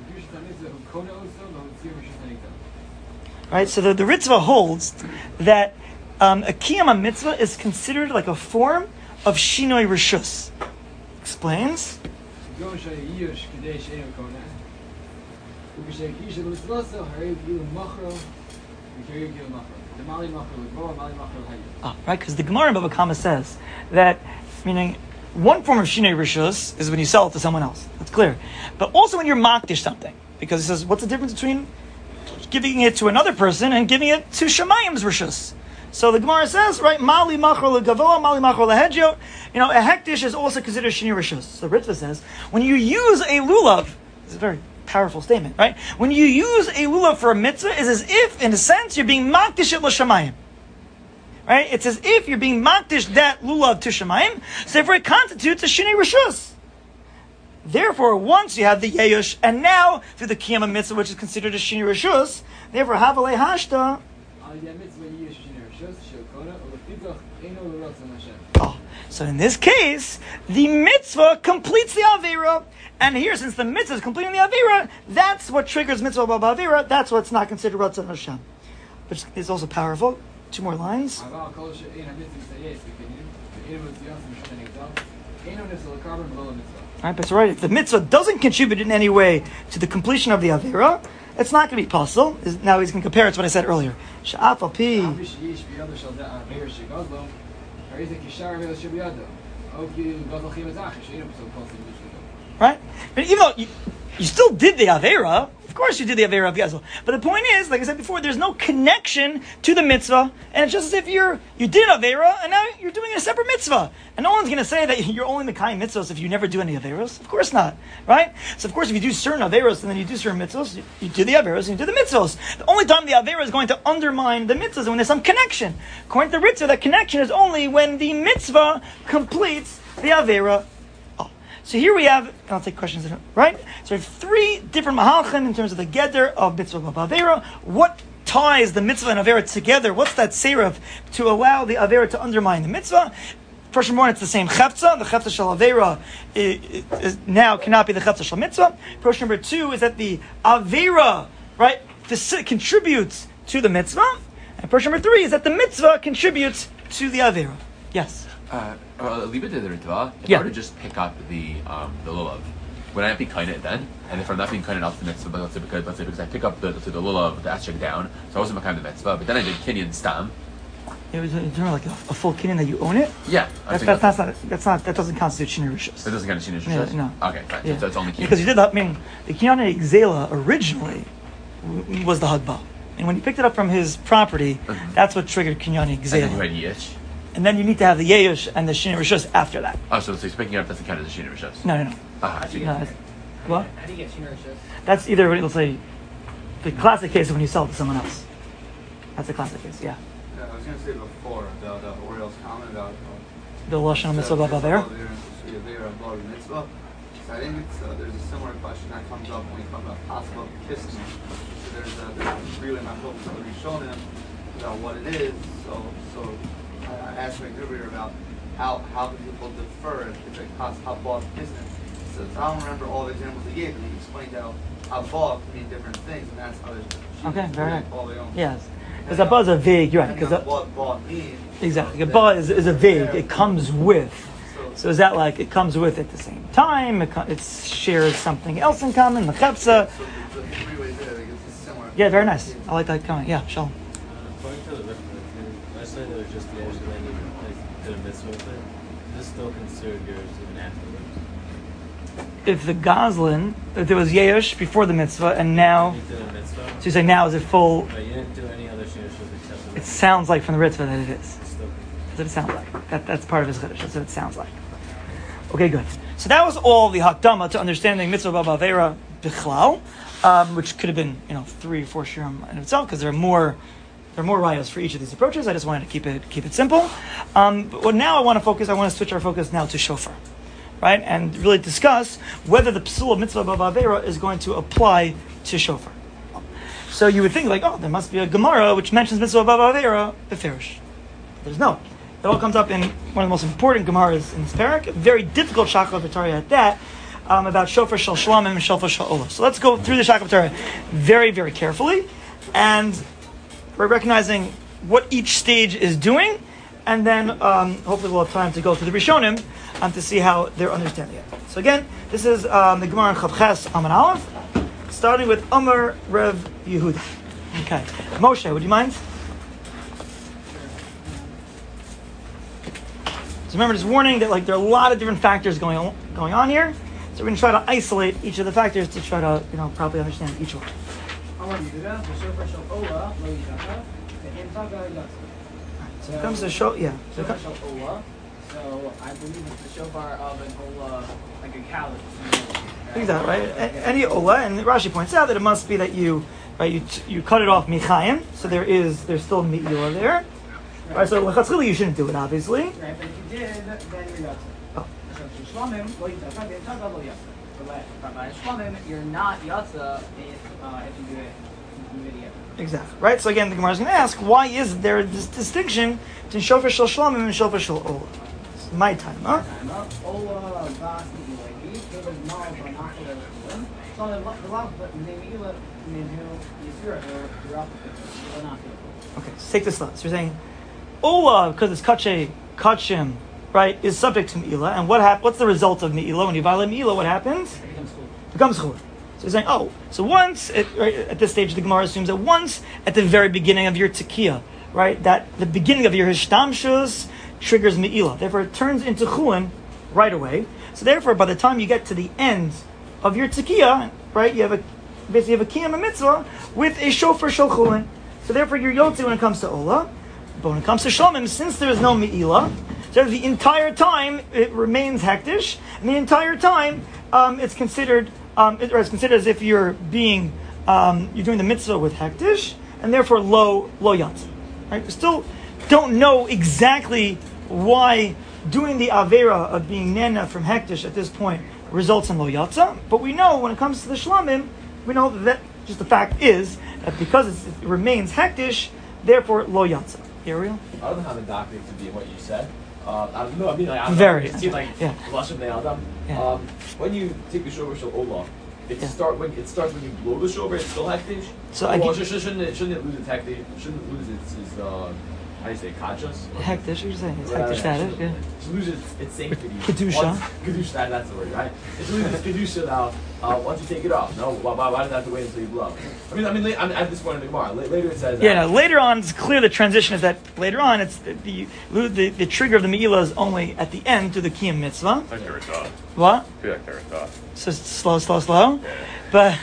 Right, so the Ritva holds that a kiyam mitzvah is considered like a form of shinoi rishus. Explains. Right, because the Gemara in Bava Kama says that, meaning one form of shinoi rishus is when you sell it to someone else. That's clear. But also when you're makdish something, because it says, what's the difference between giving it to another person and giving it to Shemayim's Rishus? So the Gemara says, right, Mali Machor Legavoa, Mali Machor Lehedjo, a hektish is also considered Shini Rishus. So Ritva says, when you use a lulav, it's a very powerful statement, right? When you use a lulav for a mitzvah, it's as if, in a sense, you're being makdish it l'shamayim. Right? It's as if you're being makdish that lulav to Shemayim, so therefore it constitutes a Shini Rishus. Therefore, once you have the Yesh, and now through the Kiyam Mitzvah, which is considered a Shini Rishus, therefore, Havalei Hashta. Oh, so in this case, the Mitzvah completes the Avera. And here, since the Mitzvah is completing the Avera, that's what triggers Mitzvah Baba Avera. That's what's not considered Ratzon Hashem. Which is also powerful. 2 more lines. Right, but it's right. If the mitzvah doesn't contribute in any way to the completion of the avera, it's not going to be possible. Now he's going to compare it to what I said earlier. Sha'af al-pi. Right, but even though you still did the avera, of course you did the avera of Gezel. But the point is, like I said before, there's no connection to the mitzvah, and it's just as if you did avera, and now you're doing a separate mitzvah. And no one's going to say that you're only the kind mitzvahs if you never do any averos. Of course not, right? So of course if you do certain averos and then you do certain mitzvahs, you do the averos and you do the mitzvahs. The only time the avera is going to undermine the mitzvahs is when there's some connection. According to the Ritva, that connection is only when the mitzvah completes the avera. So here we have, and I'll take questions, right? So we have 3 different mahalchim in terms of the geder of mitzvah b'avera. What ties the mitzvah and avera together? What's that seirav to allow the avera to undermine the mitzvah? First and foremost, it's the same chefza. The chefza shel avera now cannot be the chefza shel mitzvah. Approach number 2 is that the avera, right, contributes to the mitzvah. And approach number 3 is that the mitzvah contributes to the avera. Yes. Leave it to the Ritva. If I were to just pick up the lulav, would I not be kind it then? And if I'm not being kind enough to the mitzvah, let's say because I pick up the lulav, the ashik down, so I wasn't kind of the mitzvah, but then I did kinyan stam. It was like a full kinyan that you own it. Yeah, that doesn't constitute shinur rishus. It doesn't constitute shinur rishus. No. Okay, fine. Yeah. So it's only kinyan. Because you did that. I mean, the kinyan exela originally was the hadba, and when he picked it up from his property, that's what triggered kinyan exela. And then you had yish. And then you need to have the yesh and the shinur rishus after that. Oh, so he's picking it up doesn't count as a shinur rishus. No. I see. What? How do you get shinur rishus? That's either, let's say, the classic case of when you sell it to someone else. That's a classic case, yeah. Yeah, I was going to say before about Oriel's comment about The Lashon Mitzvah Baver. So I think there's a similar question that comes up when we talk about possible kissing. So there's really not focused on the Rishonim about what it is. So I asked my guru about how do people defer if it's like habah kissing. So I don't remember all the examples he gave, but he explained how habah can mean different things, and that's how there's Okay, very nice. nice. Yes. Because habah is a vague, you're right. Because what bah means. Exactly. Habah is a vague, it comes with. So is that like it comes with at the same time? It shares something else in common. The chepsa. So the three ways there, I guess it's similar. Yeah, very nice. I like that comment. Yeah, Shalom. According to the Ripper, last night there was just the edge that I did a mitzvah with it. Is this still considered yours even afterwards? If the Goslin, if there was Yesh before the mitzvah and now, You did a mitzvah, so you say now is it full? but you didn't do any other shinushos except the It mitzvah. sounds like from the mitzvah that it is. It's still That's what it sounds like. That's part of his chiddush. That's what it sounds like. Okay, good. So that was all the hakdama to understanding mitzvah b'avera bichlal, which could have been 3 or 4 shirim in itself because there are more rayos for each of these approaches. I just wanted to keep it simple. But now I want to switch our focus now to shofar, right, and really discuss whether the psul of mitzvah b'avera is going to apply to shofar. So you would think there must be a Gemara which mentions mitzvah b'avera beferish. There's no. It all comes up in one of the most important Gemaras in this parak, a very difficult Shachar V'Torah at that, about Shofar Shel Shlamim and Shofar Shel Olah. So let's go through the Shachar V'Torah very, very carefully, and we're recognizing what each stage is doing, and then hopefully we'll have time to go through the Rishonim to see how they're understanding it. So again, this is the Gemara in Chav Ches Amud Aleph, starting with Amar Rev Yehuda. Okay, Moshe, would you mind? So remember this warning that there are a lot of different factors going on here. So we're going to try to isolate each of the factors to try to properly understand each one. So it comes to show, yeah. So I believe it's the shofar of an olah, like a cow. Exactly, right? Any olah, and Rashi points out that it must be that you cut it off michayim, so there's still mi'ila there. Right, so l'chatzchila you shouldn't do it, obviously. Right, but if you did, then you're yotze. Oh. So shlamim, lo yitza, lo yotze. But by shlamim, you're not yotze if you do it in video. Exactly. Right. So again, the Gemara is going to ask, why is there this distinction between shofar shel shlamim and shofar shel olah? It's my time, huh? Olah vas mi'ilegi, it was mal v'nachal erechulim. So the love, but mi'ila minhu yisura or okay, so take this thought. So you're saying olah, because it's kachim, right, is subject to mi'ila, and what's the result of mi'ila? When you violate mi'ila, what happens? It becomes chul. So you're saying, so once, at this stage, the Gemara assumes that once at the very beginning of your tekiah, right, that the beginning of your hishtamshus triggers mi'ila. Therefore, it turns into chulin right away. So therefore, by the time you get to the end of your tekiah, right, you have a kiyam mitzvah with a shofar shel chulin. So therefore, you're yotze when it comes to olah. But when it comes to shlamim, since there is no mi'ila, so the entire time it remains hektish, and the entire time it's considered as if you're doing the mitzvah with hektish, and therefore lo yatsa. Right? We still don't know exactly why doing the avera of being nena from hektish at this point results in lo yatsa, but we know when it comes to the shlamim, we know that just the fact is that because it remains hektish, therefore lo yatsa. Ariel? I don't have a doctor to be what you said. I don't know. I mean, I very. It seems like Lashon Bnei Adam. Yeah. When you take the shofar shel olah, it starts when you blow the shofar. It's still hektish. So shouldn't it lose its hektish? Shouldn't it lose its how do you say, kachos? Hektish, what are you saying? It's hektish status, yeah. To lose its sanctity. Kedusha. Kedusha, that's the word, right? It's to lose its kedusha now. Once you take it off, no, why does it have to wait until you blow? I mean, at this point in the Gemara, later it says. Yeah, no, later on it's clear the transition is that later on it's the trigger of the Me'ilah is only at the end to the Kiyam mitzvah. Like they were taught. What? I feel like they were taught. So slow. Yeah. But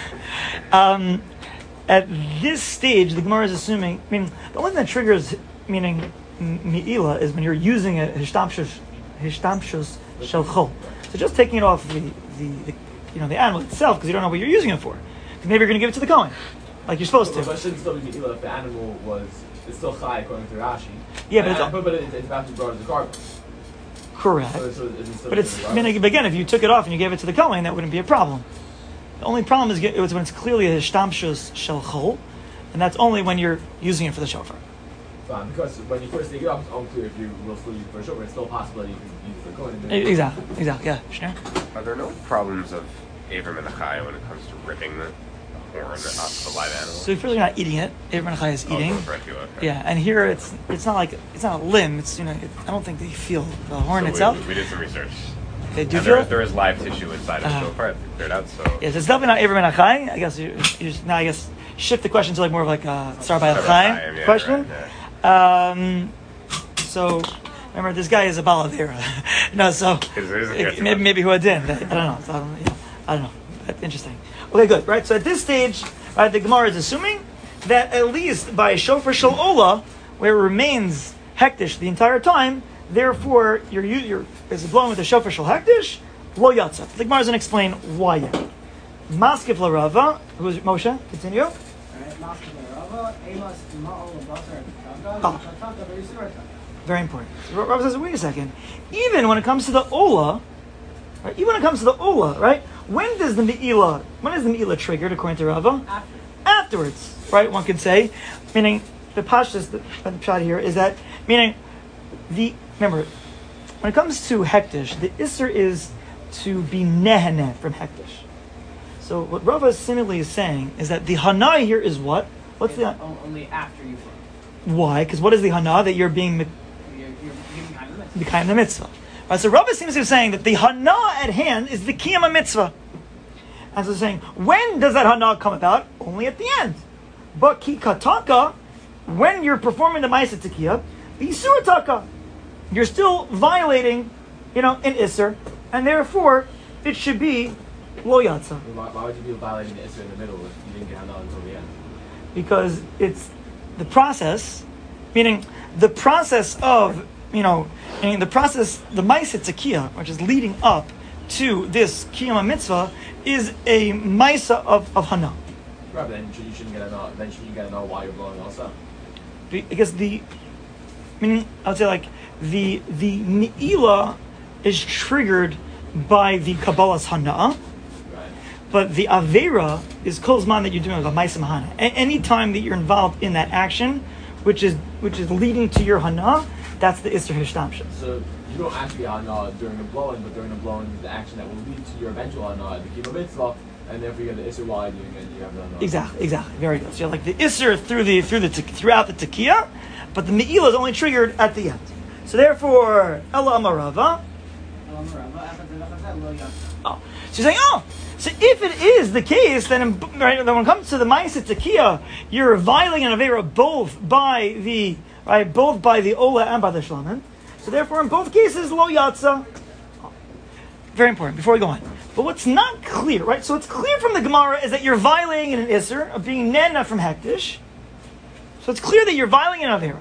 at this stage, the Gemara is assuming. I mean, the only thing that triggers, meaning Me'ilah, is when you're using a hishtamshus shel chol. So just taking it off the animal itself because you don't know what you're using it for. Maybe you're going to give it to the Kohen, like you're supposed to. But it shouldn't still be Me'ilah if the animal it's still chai according to Rashi. Yeah, but it's about to be brought as a carbon. Correct. But again, if you took it off and you gave it to the Kohen, that wouldn't be a problem. The only problem is when it's clearly a hishtamshus shel chol, and that's only when you're using it for the shofar. Because when you first take it off, it's unclear if you will still use it for a shofar. It's still possible that you can use it for Kohen. Exactly. Yeah, Shneur? Are there no problems of Avram and Achai when it comes to ripping the horn off the live animal? So if you're not eating it, Avram and Achai is eating. Okay. Yeah, and here it's not a limb. It's I don't think they feel the horn itself. We did some research. They do and feel there is live tissue inside of the shofar. It's cleared out. So yes, it's definitely not Avram and Achai. I guess you now I guess shift the question to like more of like a Sar by Achai question. Right, yeah. So remember, this guy is a baladera. No, so maybe who I did. I don't know. So I don't know. That's interesting. Okay, good. Right. So at this stage, right, the Gemara is assuming that at least by shofar shel ola, where it remains hektish the entire time, therefore you're is blowing with the shofar shel hektish lo yatsa. The Gemara doesn't explain why yet. Maskif larava, who's Moshe? Continue. Very important. So Rav says, wait a second. Even when it comes to the Ola, right? When is the Me'ilah triggered according to Rava? Afterwards, right? One could say, meaning the pashtus, the pshat here is that, meaning remember, when it comes to hektish, the isser is to be neheneh from hektish. So what Rava seemingly is saying is that the hana here is what? What's the only after you flow? Why? Because what is the hana that you're being the mitzvah? Right, so Rava seems to be saying that the hana at hand is the kiyama mitzvah. And so saying, when does that hana come about? Only at the end. But ki kataka, when you're performing the ma'aseh tekiyah, the isur taka, you're still violating, an isser, and therefore it should be lo yatsa. Why would you be violating the isser in the middle if you didn't get hana until the end? Because it's the process, meaning the process of, the ma'aseh tekiyah, which is leading up to this kiyama mitzvah, is a ma'aseh of hana. Right, but then you shouldn't get hana. Then you get hana while you're blowing also. Because I would say like the Me'ilah is triggered by the Kabbalah's hana. But the Avera is kol zman that you're doing a ma'aseh hana. Any time that you're involved in that action, which is leading to your hana, that's the Isser Hishtamshus. So you don't actually hana during the blowing, but during the blowing is the action that will lead to your eventual hana, the kiyama mitzvah, and therefore you get the Isser while you're doing it, you have the hana. Exactly, very good. So you have like the Isser throughout the Tekiyah, but the Me'ilah is only triggered at the end. So therefore, Ela Amarava. So you're saying, so if it is the case, then when it comes to the ma'aseh tekiyah, you're violating an avera both by the ola and by the shlamim. So therefore, in both cases, lo yatsa. Very important. Before we go on, but what's not clear, right? So it's clear from the Gemara is that you're violating an isser of being nena from hektish. So it's clear that you're violating an avera.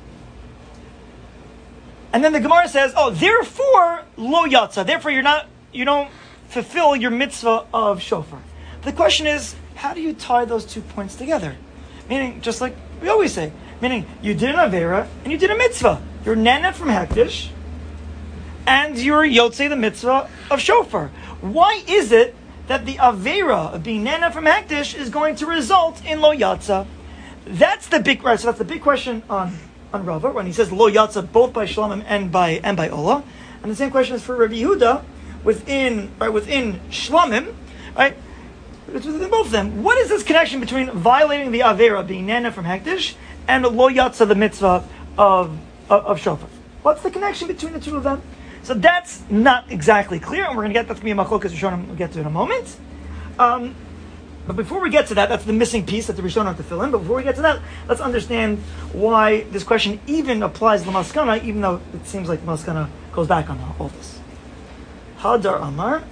And then the Gemara says, therefore lo yatsa. Therefore, you don't fulfill your mitzvah of shofar. The question is, how do you tie those 2 points together? Meaning, just like we always say, meaning you did an avera and you did a mitzvah. You're nena from hektish, and you're yotzei the mitzvah of shofar. Why is it that the avera of being nena from hektish is going to result in lo yatsa? That's the big right. So that's the big question on Rava when he says lo yatsa both by shlamim and by ola. And the same question is for Rabbi Yehuda. Within shlamim, right? It's within both of them. What is this connection between violating the avera, being nana from hektish, and lo yatsa, the mitzvah of shofar. What's the connection between the two of them? So that's not exactly clear, and we're going to get that's going to be a machlokas Rishonim we'll get to in a moment. But before we get to that, that's the missing piece that the Rishonim have to fill in. But before we get to that, let's understand why this question even applies to the Maskana, even though it seems like the Maskana goes back on all this. Hadar Amar.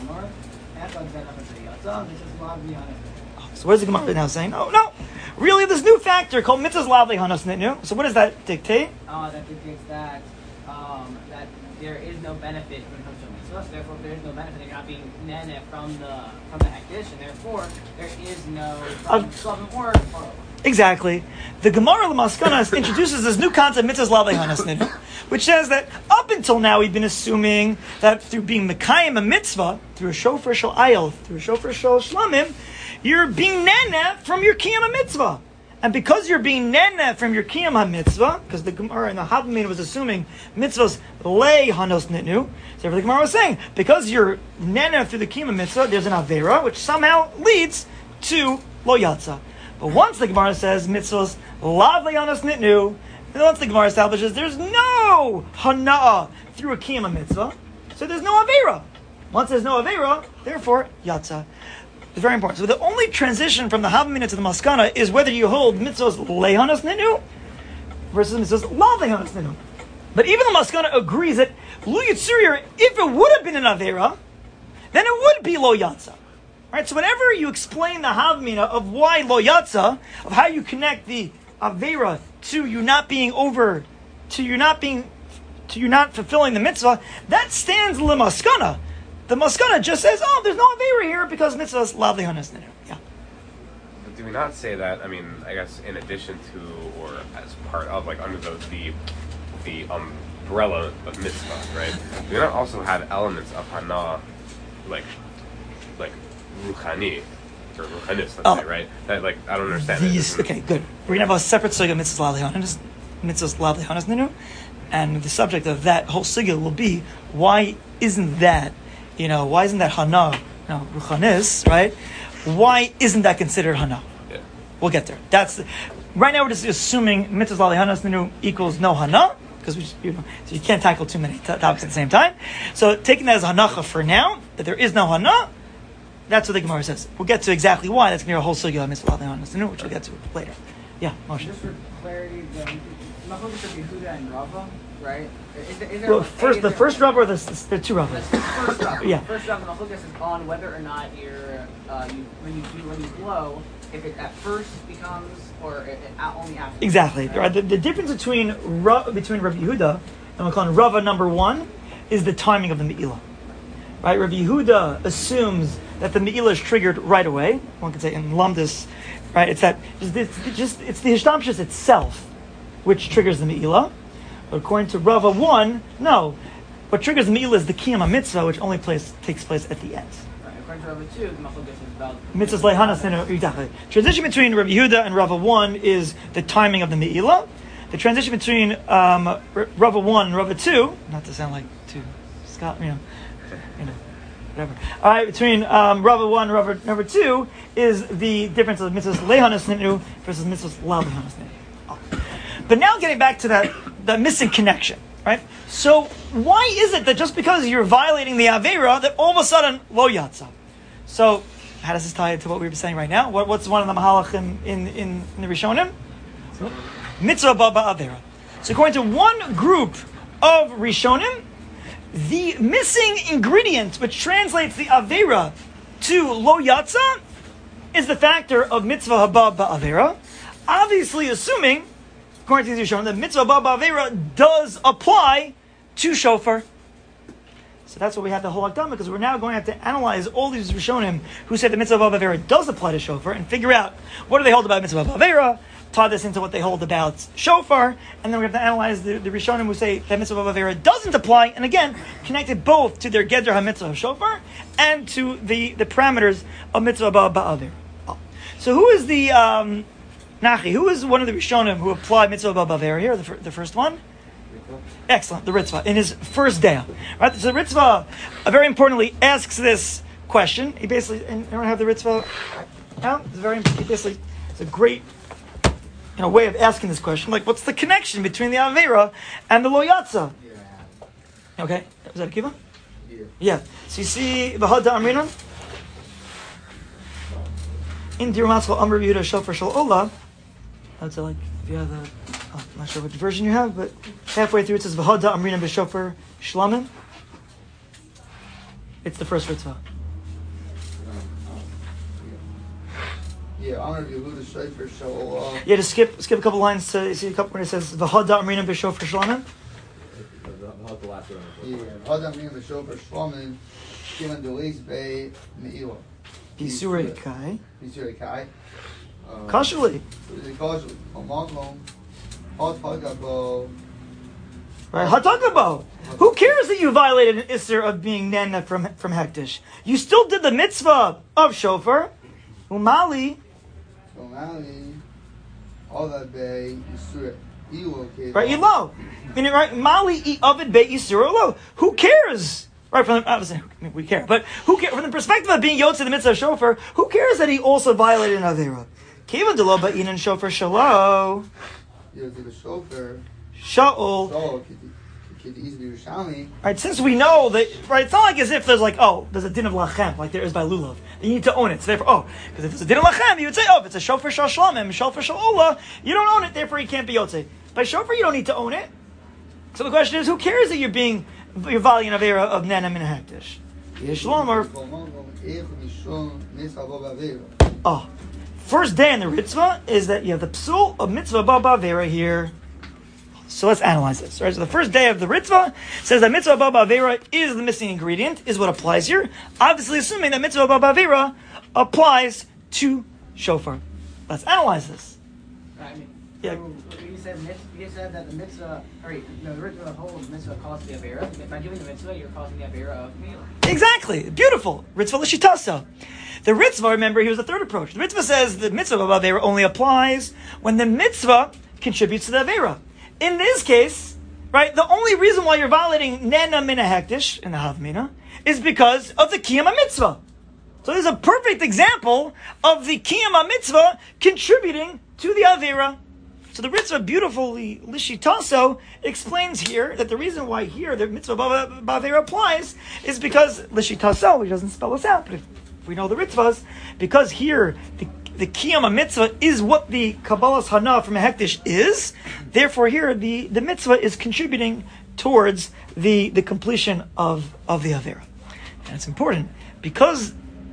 So where's the Gemara now saying? Oh no, really, this new factor called mitzvahs lavli hanas nitnu. So what does that dictate? That dictates that that there is no benefit when it comes to a mitzvah. So therefore, if there is no benefit, you're not being nene from the hektish, and therefore there is no tzavim or. Exactly. The Gemara L'Maskanas introduces this new concept, mitzvahs lavli hanas nitnu, which says that up until now we've been assuming that through being mekayim a mitzvah, through a shofar shel ayil, through a shofar shel shlamim, you're being nene from your kiyam mitzvah. And because you're being nene from your kiyam mitzvah, because the Gemara in the Havamina was assuming mitzvahs lei hanos nitnu, so the Gemara was saying, because you're nene through the kiyam mitzvah, there's an avera, which somehow leads to lo yatsa. But once the Gemara says mitzvahs lav lei hanos nitnu, and once the Gemara establishes there's no hana'ah through a kiyam mitzvah, so there's no avera. Once there's no avera, therefore yatsa. It's very important. So the only transition from the Havamina to the Maskana is whether you hold mitzvahs lehanas ninu versus mitzvahs lav lehanas ninu. But even the Maskana agrees that lu yitzur, if it would have been an avera, then it would be lo yatsa. Right? So whenever you explain the Havamina of why lo yatsa, of how you connect the avera to you not being over, to you not fulfilling the mitzvah, that stands l'maskana. The Maskana just says, oh, there's no Avera here because mitzvahs lav lehanas ninu. Yeah. But do we not say that, I mean, I guess in addition to, or as part of, like under the umbrella of mitzvah, right? Do we not also have elements of hana, like ruchani, or ruchanis, let's say, right? That, like, I don't understand. Okay, good. We're going to have a separate sugya, mitzvahs lav lehanas ninu, and the subject of that whole sugya will be, why isn't that hana, ruchanis, right? Why isn't that considered hana? Yeah. We'll get there. Right now we're just assuming mitzvahs lav lehanas ninu equals no hana, because so you can't tackle too many topics at the same time. So taking that as hanacha for now, that there is no hana, that's what the Gemara says. We'll get to exactly why. That's going to be a whole sugya of mitzvahs lav lehanas ninu, which we'll get to later. Yeah, Moshe. Just for clarity, the machlokas of Yehuda and Rava, right? Well, the first Rava or there are two Ravas? First Rava. Yeah. First Rava, the machlokas is on whether or not when you blow, if it at first becomes or only after. Exactly. Right? The difference between Rabbi Yehuda and we'll call it Rava number one is the timing of the Me'ilah. Right? Rabbi Yehuda assumes that the Me'ilah is triggered right away. One could say in Lumdus, right? It's the Hishtamshus itself which triggers the Me'ilah. But according to Rava 1, no. What triggers the Me'ilah is the Kiyam mitzvah, which only takes place at the end. Right. According to Rava 2, the machlokas is about mitzvahs lehanas ninu. Exactly. Transition between Rabbi Yehuda and Rava 1 is the timing of the Me'ilah. The transition between Rava 1 and Rava 2, not to sound like too Scott, whatever. All right, between Rava 1 and Rava number 2 is the difference of mitzvahs lehanas ninu versus mitzvahs lav lehanas ninu. But now getting back to that missing connection, right? So why is it that just because you're violating the Avera that all of a sudden lo yatsa? So how does this tie into what we were saying right now? What's one of the mahalachim in the Rishonim? Mitzvah baba Avera. So according to one group of Rishonim, the missing ingredient which translates the Avera to lo yatsa is the factor of mitzvah haba ba'avera, obviously assuming, according to these Rishonim, that mitzvah ba'avera does apply to shofar. So that's what we have the whole Akdama, because we're now going to have to analyze all these Rishonim who say the mitzvah ba'avera does apply to shofar and figure out what do they hold about mitzvah ba'avera, tie this into what they hold about shofar, and then we have to analyze the Rishonim who say that mitzvah ba'avera doesn't apply, and again, connect it both to their Gedra HaMitzvah of shofar and to the parameters of mitzvah ba'avera. So who is the Nachi? Who is one of the Rishonim who applied mitzvah ba'avera here? The first one? Excellent, the Ritzvah, in his first day. Right? So the Ritzvah, very importantly, asks this question. He basically, and everyone have the Ritzvah out? It's a great way of asking this question. Like, what's the connection between the Avera and the Lo Yatsa? Okay, is that Akiva? Yeah. So you see the Hada Amrina in Dir Matzal Amr Yehuda Shofar Shal Ola. That's like if you have the, I'm not sure which version you have, but halfway through it says V'Hada Amrina B'Shofar Shlamim. It's the first ritzvah. Yeah, Amr Yehuda Shofar Shal Ola. Yeah, just skip a couple lines to see a couple where it says V'Hada Amrina B'Shofar Shlamim. Yeah, Hada Amrina B'Shofar Shlamim. Given delays by Meila. Bisurei Kai. Bisurei Kai. Kashuli. Kashuli. Right, Hatagabo. Who cares that you violated an Isser of being Nena from Hektish? You still did the mitzvah of Shofar. Umali. All that bay Yisur Ilo. Right, Ilo. Meaning, right, Mali Ovid Be Yisur Ilo. Who cares? Right, from the, obviously, we care, but who cares? From the perspective of being Yotze the mitzvah of Shofar, who cares that he also violated an Avera? Kivan Delo Ba'inan Shofar Shalo. Shaul. Right, since we know that, right, it's not like as if there's like, there's a din of lachem, like there is by lulav. You need to own it. So therefore, because if it's a din of lachem, you would say, if it's a shofar shal shlamim, shofar shal ola, you don't own it, therefore you can't be yotze. By shofar, you don't need to own it. So the question is, who cares that you're valuing an avera of nana min hektish? First day in the ritzvah is that you have the psul of mitzvah ba'avera here. So let's analyze this. Right? So the first day of the ritzvah says that mitzvah ba'avera is the missing ingredient, is what applies here. Obviously assuming that mitzvah ba'avera applies to shofar. Let's analyze this. Right, yeah. So you said that the mitzvah, the ritzvah of the whole mitzvah caused the avera. By doing the mitzvah, you're causing the avera of meal. Exactly. Beautiful. Ritzvah l'shitasa. The ritzvah, remember, here's the third approach. The ritzvah says the mitzvah of avera only applies when the mitzvah contributes to the avera. In this case, right, the only reason why you're violating nena mina hektish in the havmina is because of the kiyama mitzvah. So this is a perfect example of the kiyama mitzvah contributing to the avera. So the Ritzvah beautifully, Lishitaso, explains here that the reason why here the mitzvah ba'avera applies is because Lishitaso, which doesn't spell us out, but if we know the Ritzvahs, because here the Kiyama mitzvah is what the Kabbalah's Hana from a Hektish is, therefore here the mitzvah is contributing towards the completion of the Avera. And it's important because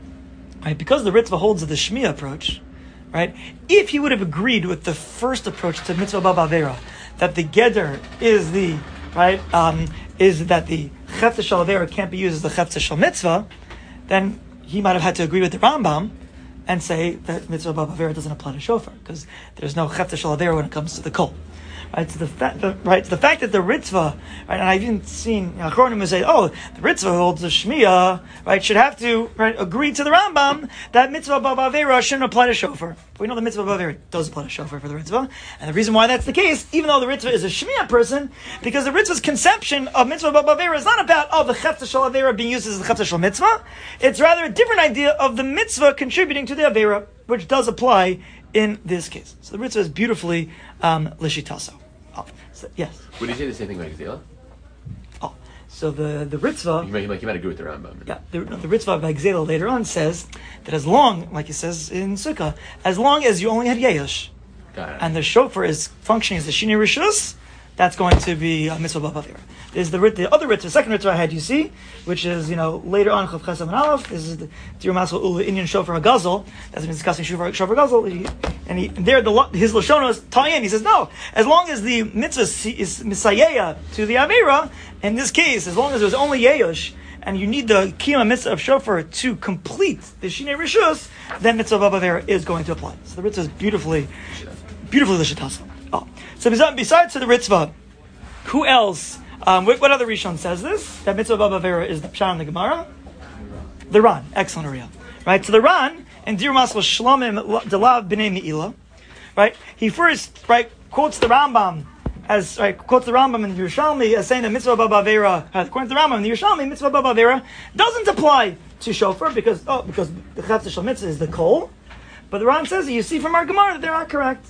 the Ritzvah holds the Shmiya approach. Right? If he would have agreed with the first approach to mitzvah ba'avera, that the geder is the right, is that the chefta shel avera can't be used as the chefta shel mitzvah, then he might have had to agree with the Rambam and say that mitzvah ba'avera doesn't apply to shofar because there's no chefta shel avera when it comes to the kol. Right, so the fact that the Ritzvah, right, and I've even seen Achronim who say, the Ritzvah holds the Shmiya, right, should have to agree to the Rambam that mitzvah ba'avera shouldn't apply to shofar. We know the mitzvah ba'avera does apply to shofar for the Ritzvah, and the reason why that's the case, even though the Ritzvah is a Shmiya person, because the Ritzvah's conception of mitzvah ba'avera is not about the chefta shel avera being used as the chefta shel mitzvah. It's rather a different idea of the mitzvah contributing to the avera, which does apply in this case. So the Ritzvah is beautifully lishitaso. So, yes. Would you say the same thing about Gzela? So the Ritzvah... You might agree with the Rambam. Yeah, the Ritzvah by Gzela later on says that as long, like he says in Sukkah, as long as you only had Yehush, and the shofar is functioning as the Shini Rishus, that's going to be a mitzvah ba'avera. There's the other Ritzvah, second Ritzvah I had you see, which is, later on, Chav Chesam and Aleph, this is the Dir Masel Ula Inyan Shofar HaGazal, that's been discussing Shofar HaGazal, his Lashonos tie in, he says, no, as long as the mitzvah is Misayeya to the Avera, in this case, as long as there's only Yehush, and you need the Kiyama mitzvah of Shofar to complete the Shinei Rishus, then mitzvah ba'avera is going to apply. So the Ritzvah is beautifully l'shitasa. So besides the Ritzvah, who else? What other Rishon says this? That mitzvah ba'avera is the Pshat in the Gemara? The Ran. Excellent, Uriah. Right? So the Ran, in Dir Masel Shlamim Delav B'nei Me'ila, right? He first, quotes the Rambam as, quotes the Rambam in the Yerushalmi as saying that mitzvah ba'avera, according to the Rambam in the Yerushalmi, mitzvah ba'avera doesn't apply to shofar because the chefta shel mitzvah is the kol. But the Ran says that you see from our Gemara that they're not correct.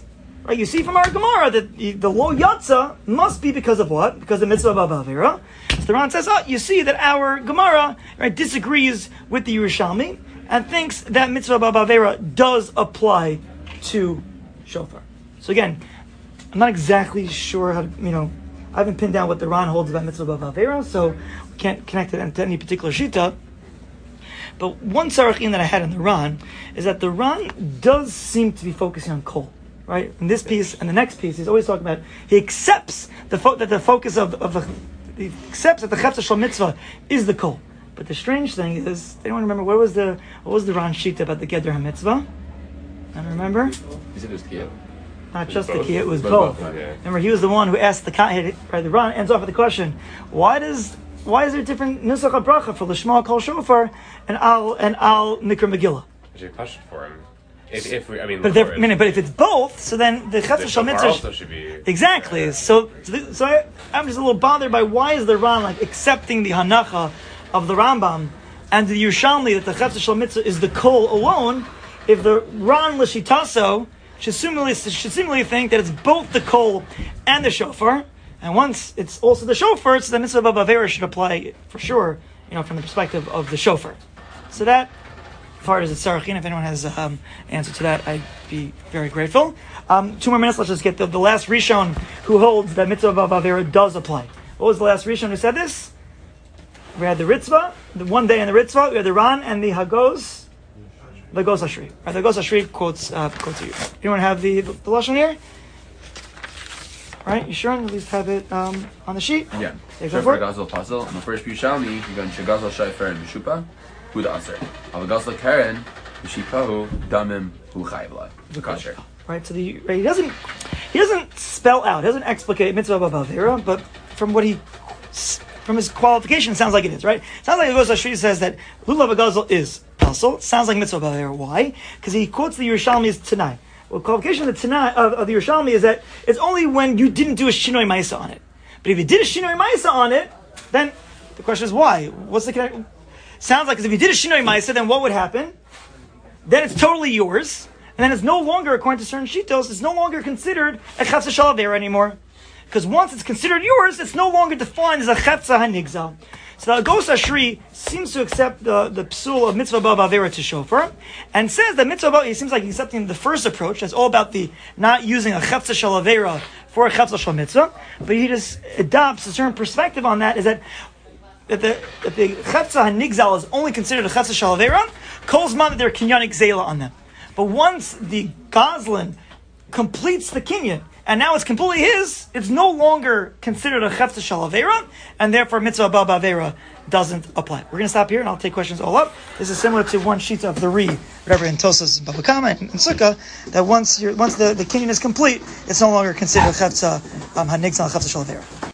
Right? You see from our Gemara that the lo yatsa must be because of what? Because of mitzvah ba'avera. So the Ran says, you see that our Gemara, right, disagrees with the Yerushalmi and thinks that mitzvah ba'avera does apply to shofar. So again, I'm not exactly sure how to, I haven't pinned down what the Ran holds about mitzvah ba'avera, so we can't connect it to any particular shita. But one sarachin that I had in the Ran is that the Ran does seem to be focusing on kol, right? In this piece and the next piece, he's always talking about, he accepts that the focus he accepts that the chetza shel mitzvah is the kol. But the strange thing is, anyone remember what was the Ran shita about the Geder HaMitzvah? I don't remember. He said it was Kiyah. Not just the Kiyah, it was both. Okay. Remember, he was the one who asked the Ran ends off with the question, why is there a different nusach habracha for Lishma Kol Shofar and Al Mikra Megillah? There's a question for him. But if it's both, so then the Chetza Shel Mitzvah also should be exactly. So I'm just a little bothered by why is the Ran accepting the hanacha of the Rambam and the Yerushalmi that the Chetza Shel Mitzvah is the kol alone, if the Ran L'Shitaso should seemingly think that it's both the kol and the shofar. And once it's also the shofar, so the mitzvah ba'avera should apply for sure, from the perspective of the shofar. So that part is a sarachin. If anyone has an answer to that, I'd be very grateful. 2 more minutes, let's just get the last Rishon who holds that mitzvah ba'avera does apply. What was the last Rishon who said this? We had the Ritzvah, the one day in the Ritzvah, we had the Ran and the Hagos, the Gos Ashri. Right, the Gos Ashri quotes you. Anyone have the Lashon here? Right, you sure? At least have it on the sheet? Yeah. Shofar Gazel Puzzle. On the first Yerushalmi, you go into Gazel Shofar and Mishupa, Huda Aser. Al Gazel Karen, Mishipahu, Damim, Hu Chayvla. Kasher. Right, so he doesn't spell out, doesn't explicate mitzvah ba'avera, but from his qualification, it sounds like it is, right? It sounds like the Gos Ashri says that Lulav Gazel is puzzle. It sounds like mitzvah ba'avera. Why? Because he quotes the Yerushalmi's Tanai. Well, qualification of the Yerushalmi is that it's only when you didn't do a Shinoi Maisa on it. But if you did a Shinoi Maisa on it, then the question is why? What's the connection? Sounds like if you did a Shinoi Maisa, then what would happen? Then it's totally yours, and then it's no longer, according to certain shitos, it's no longer considered a Chetza Shel Avera anymore. Because once it's considered yours, it's no longer defined as a Chetza HaNigzal. So the Gos Ashri seems to accept the psul of mitzvah ba'avera to shofar, and says that mitzvah ba'avera, he seems like he's accepting the first approach, that's all about the not using a chetza shel avera for a chetza shel mitzvah, but he just adopts a certain perspective on that, is that the chetza hanigzal is only considered a chetza shel avera, kol zman that they're kinyanik zela on them. But once the gazlan completes the kinyan, and now it's completely his, it's no longer considered a chetza shel avera, and therefore mitzvah ba'avera doesn't apply. We're going to stop here, and I'll take questions all up. This is similar to one sheet of the whatever in Tosas, Bava Kama, and Sukkah, that once the kinyan is complete, it's no longer considered a chetza hanigzal, chetza shel avera.